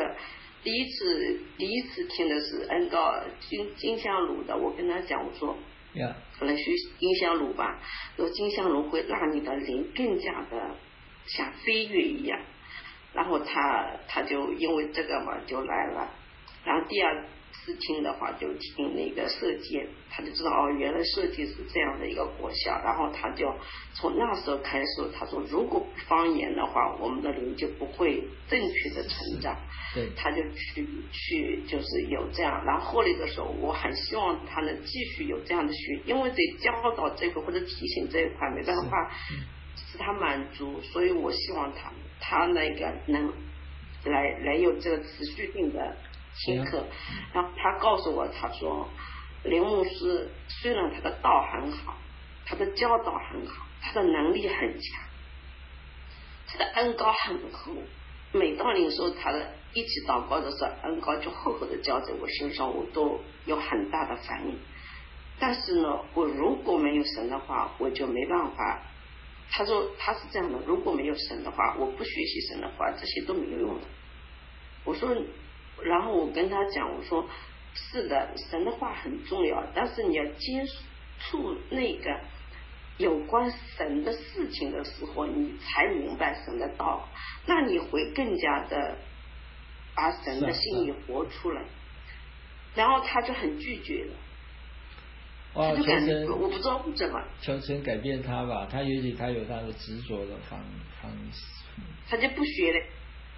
次听的是按照金香炉的，我跟他讲，我说来学金香炉吧，说金香炉会让你的灵更加的像飞跃一样。然后他就因为这个嘛就来了，然后第二事情的话，就听那个设计，他就知道哦，原来设计是这样的一个果效。然后他就从那时候开始，他说如果不方言的话，我们的灵就不会正确的成长。 对， 他就去就是有这样。然后后来的时候，我很希望他能继续有这样的学，因为在教导这个或者提醒这一块没办法使他满足，所以我希望他那个能来有这个持续性的听课。然后他告诉我，他说林牧师虽然他的道很好，他的教导很好，他的能力很强，他的恩膏很厚，每当有时候他的一起祷告的时候，恩膏就厚厚的浇在我身上，我都有很大的反应。但是呢，我如果没有神的话，我就没办法。他说他是这样的，如果没有神的话，我不学习神的话，这些都没有用的。我说，然后我跟他讲，我说是的，神的话很重要，但是你要接触那个有关神的事情的时候，你才明白神的道，那你会更加的把神的心意活出来。然后他就很拒绝了。 哇，求神， 我不知道为什么。 求神改变他吧，他也许他有他的执着的方式。 他就不学了，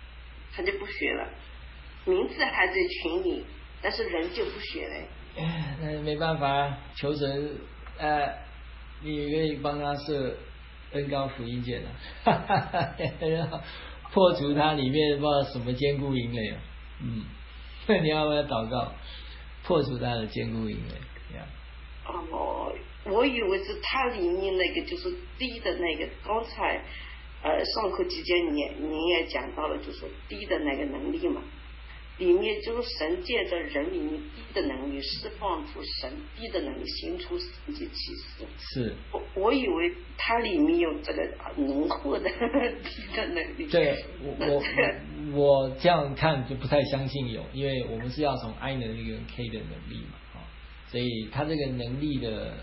名字还在群里，但是人就不学了。 那没办法，求神，你愿意帮他设恩膏福音键啊，破除他里面不知道什么坚固营垒啊，你要不要祷告，破除他的坚固营垒？ 我以为是它里面那个就是低的那个，刚才上课期间您也讲到了，就是低的那个能力嘛，里面就是神借着人里面低的能力释放出神低的能力，行出神迹奇事。 是， 我以为它里面有这个浓厚的低的能力。 对，我这样看就不太相信有，因为我们是要从 I 能力跟 K 的能力嘛，所以他这个能力的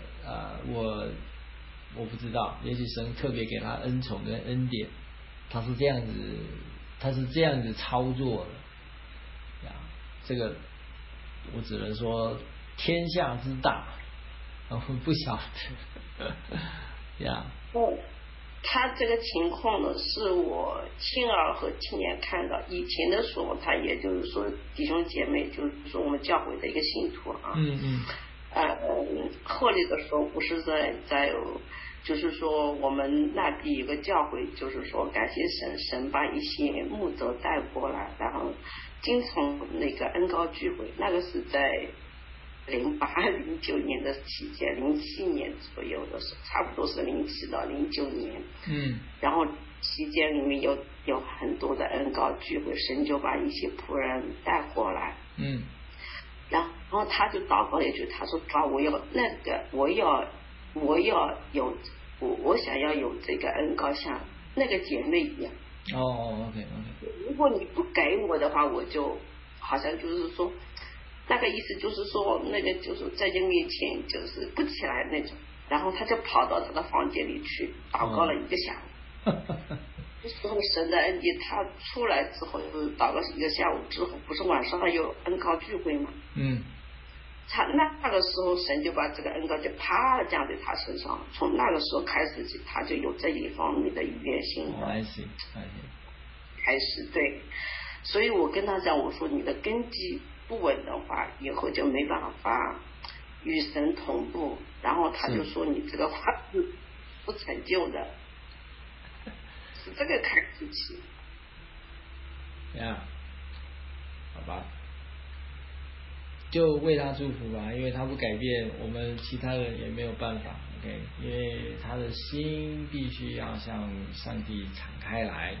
我不知道，也许神特别给他恩宠跟恩典，他是这样子操作的呀。这个我只能说天下之大，我不晓得呀。 他这个情况呢，是我亲耳和亲眼看到。以前的时候，他也就是说弟兄姐妹，就是说我们教会的一个信徒啊。后来的时候不是在就是说我们那地有个教会，就是说感谢神把一些牧者带过来，然后经从那个恩膏聚会，那个是在08、09年的期间，07年左右的时候，差不多是07到09年。然后期间里面有很多的恩膏聚会，神就把一些仆人带过来。然后他就祷告了一句，他说：“主，我要那个，我要有，我想要有这个恩膏，像那个姐妹一样。” OK。 如果你不给我的话，我就好像就是说，那个意思就是说，那个就是在你面前就是不起来那种。然后他就跑到他的房间里去祷告了1个下午。这时候神的恩典，他出来之后，就是祷告1个下午之后，不是晚上还有恩膏聚会吗？他那个时候神就把这个恩膏就啪降在他身上，从那个时候开始起，他就有这一方面的预言性开始。对，所以我跟他讲，我说你的根基不稳的话，以后就没办法与神同步。然后他就说你这个话是不成就的。是这个开始起好吧，就为他祝福吧，因为他不改变，我们其他人也没有办法。OK， 因为他的心必须要向上帝敞开来。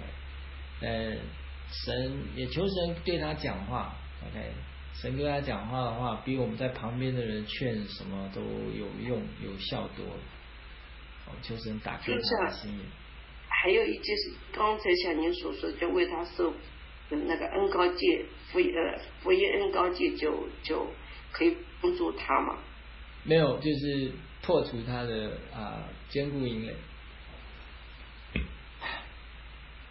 神也求神对他讲话。OK， 神对他讲话的话，比我们在旁边的人劝什么都有用有效多了。求神打开他的心眼。 还有一件事，刚才像您所说，就为他受那个恩膏戒，福音恩膏戒就可以帮助他嘛？ 没有，就是破除他的坚固营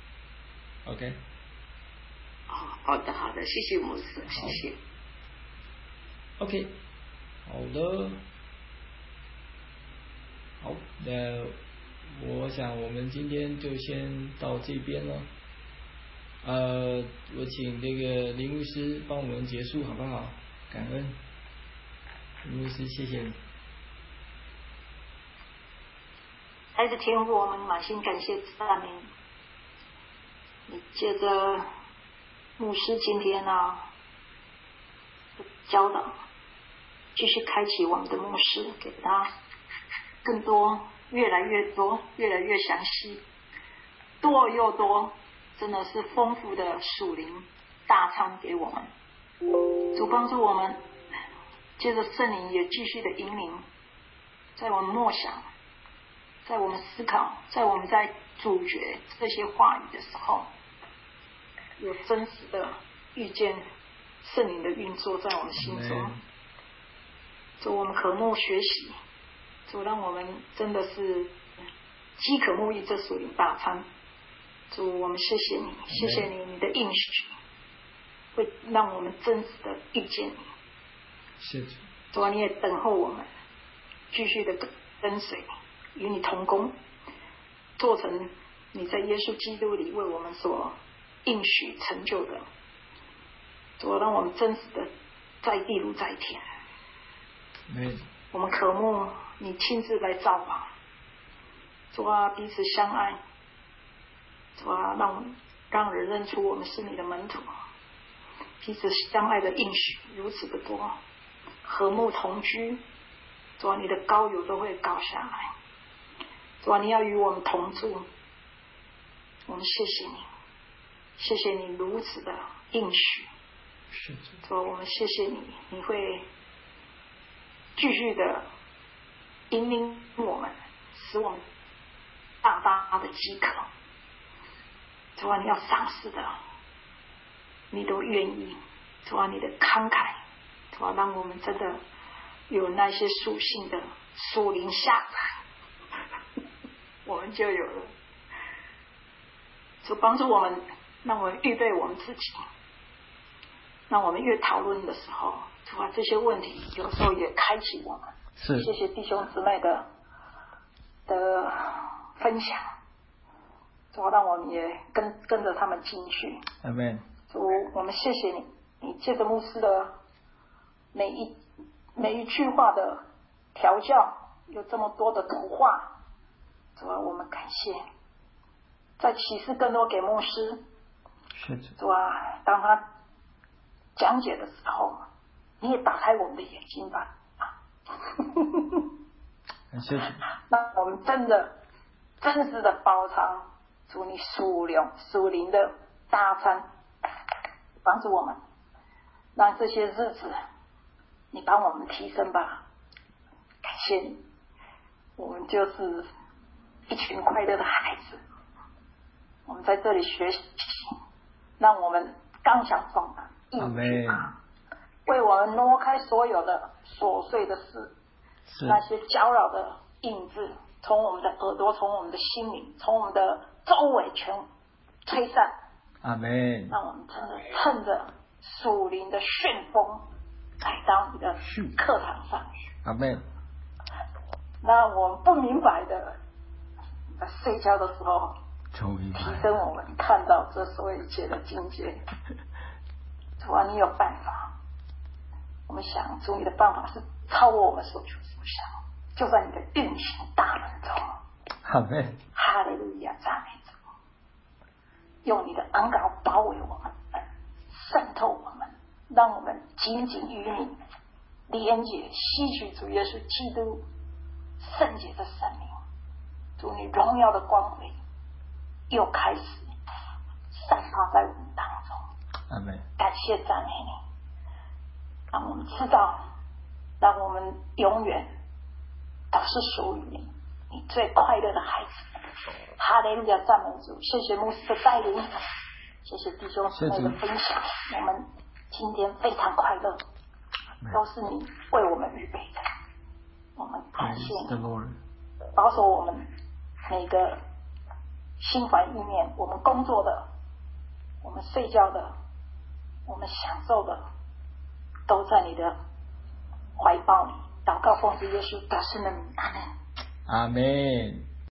垒。OK。 好的，谢谢牧师，谢谢。 OK， 好的，好，那我想我们今天就先到这边了。我请这个林牧师帮我们结束好不好？感恩，林牧师，谢谢你。 孩子天父，我们满心感谢赞美你。借着牧师今天的教导，继续开启我们的牧师，给他更多、越来越多、越来越详细、多又多，真的是丰富的属灵大餐给我们。主帮助我们，借着圣灵也继续的引领，在我们默想，在我们思考，在我们在咀嚼这些话语的时候，有真实的遇见圣灵的运作在我们心中。主，我们渴慕学习，主让我们真的是饥渴沐浴这属灵大餐。主，我们谢谢你，谢谢你，你的应许会让我们真实的遇见你。 是主。 主啊，你也等候我们，继续的跟随，与你同工，做成你在耶稣基督里为我们所应许成就的。主啊，让我们真实的在地如在天。我们渴慕你亲自来造访。主啊，彼此相爱。主啊，让人认出我们是你的门徒。彼此相爱的应许如此的多，和睦同居。主啊，你的膏油都会膏下来。主啊，你要与我们同住。我们谢谢你，谢谢你如此的应许。主啊，我们谢谢你，你会继续的引领我们，使我们大大的饥渴。主啊，你要赏识的，你都愿意。主啊，你的慷慨，主啊，让我们真的有那些属性的属灵下载，我们就有了。主帮助我们，让我们预备我们自己，让我们越讨论的时候，主啊，这些问题有时候也开启我们。 是， 谢谢弟兄姊妹的分享，主啊，让我们也跟着他们进去。 阿们。 主，我们谢谢你，你借着牧师的每一句话的调教，有这么多的图画，主啊，我们感谢。再启示更多给牧师。 是的。 主啊，当他讲解的时候，你也打开我们的眼睛吧。 谢谢。 那我们真实的包藏主你属灵的大餐，帮助我们，让这些日子你帮我们提升吧。感谢你，我们就是一群快乐的孩子。我们在这里学习，让我们刚强壮胆，一起爬，为我们挪开所有的琐碎的事，那些搅扰的印子，从我们的耳朵，从我们的心灵，从我们的周围全吹散。 阿们。 让我们真的趁着属灵的旋风来到你的课堂上。 阿们。 那我们不明白的，在睡觉的时候提升我们看到这所有一切的境界。主啊，你有办法。我们想主你的办法是超过我们所求所想，就在你的运行大门中。 阿们。 哈利路亚，赞美主。用你的恩膏包围我们，渗透我们，让我们紧紧与你连结，吸取主耶稣基督圣洁的生命。主你荣耀的光辉又开始散发在我们当中。 阿们。 感谢赞美你，让我们知道，让我们永远都是属于你最快乐的孩子。哈利路亚，赞美主！谢谢牧师的带领，谢谢弟兄姊妹的分享。我们今天非常快乐，都是你为我们预备的。我们感谢你，保守我们每个心怀意念，我们工作的，我们睡觉的，我们享受的，都在你的怀抱里。祷告奉主耶稣得胜的名，阿门。 阿门。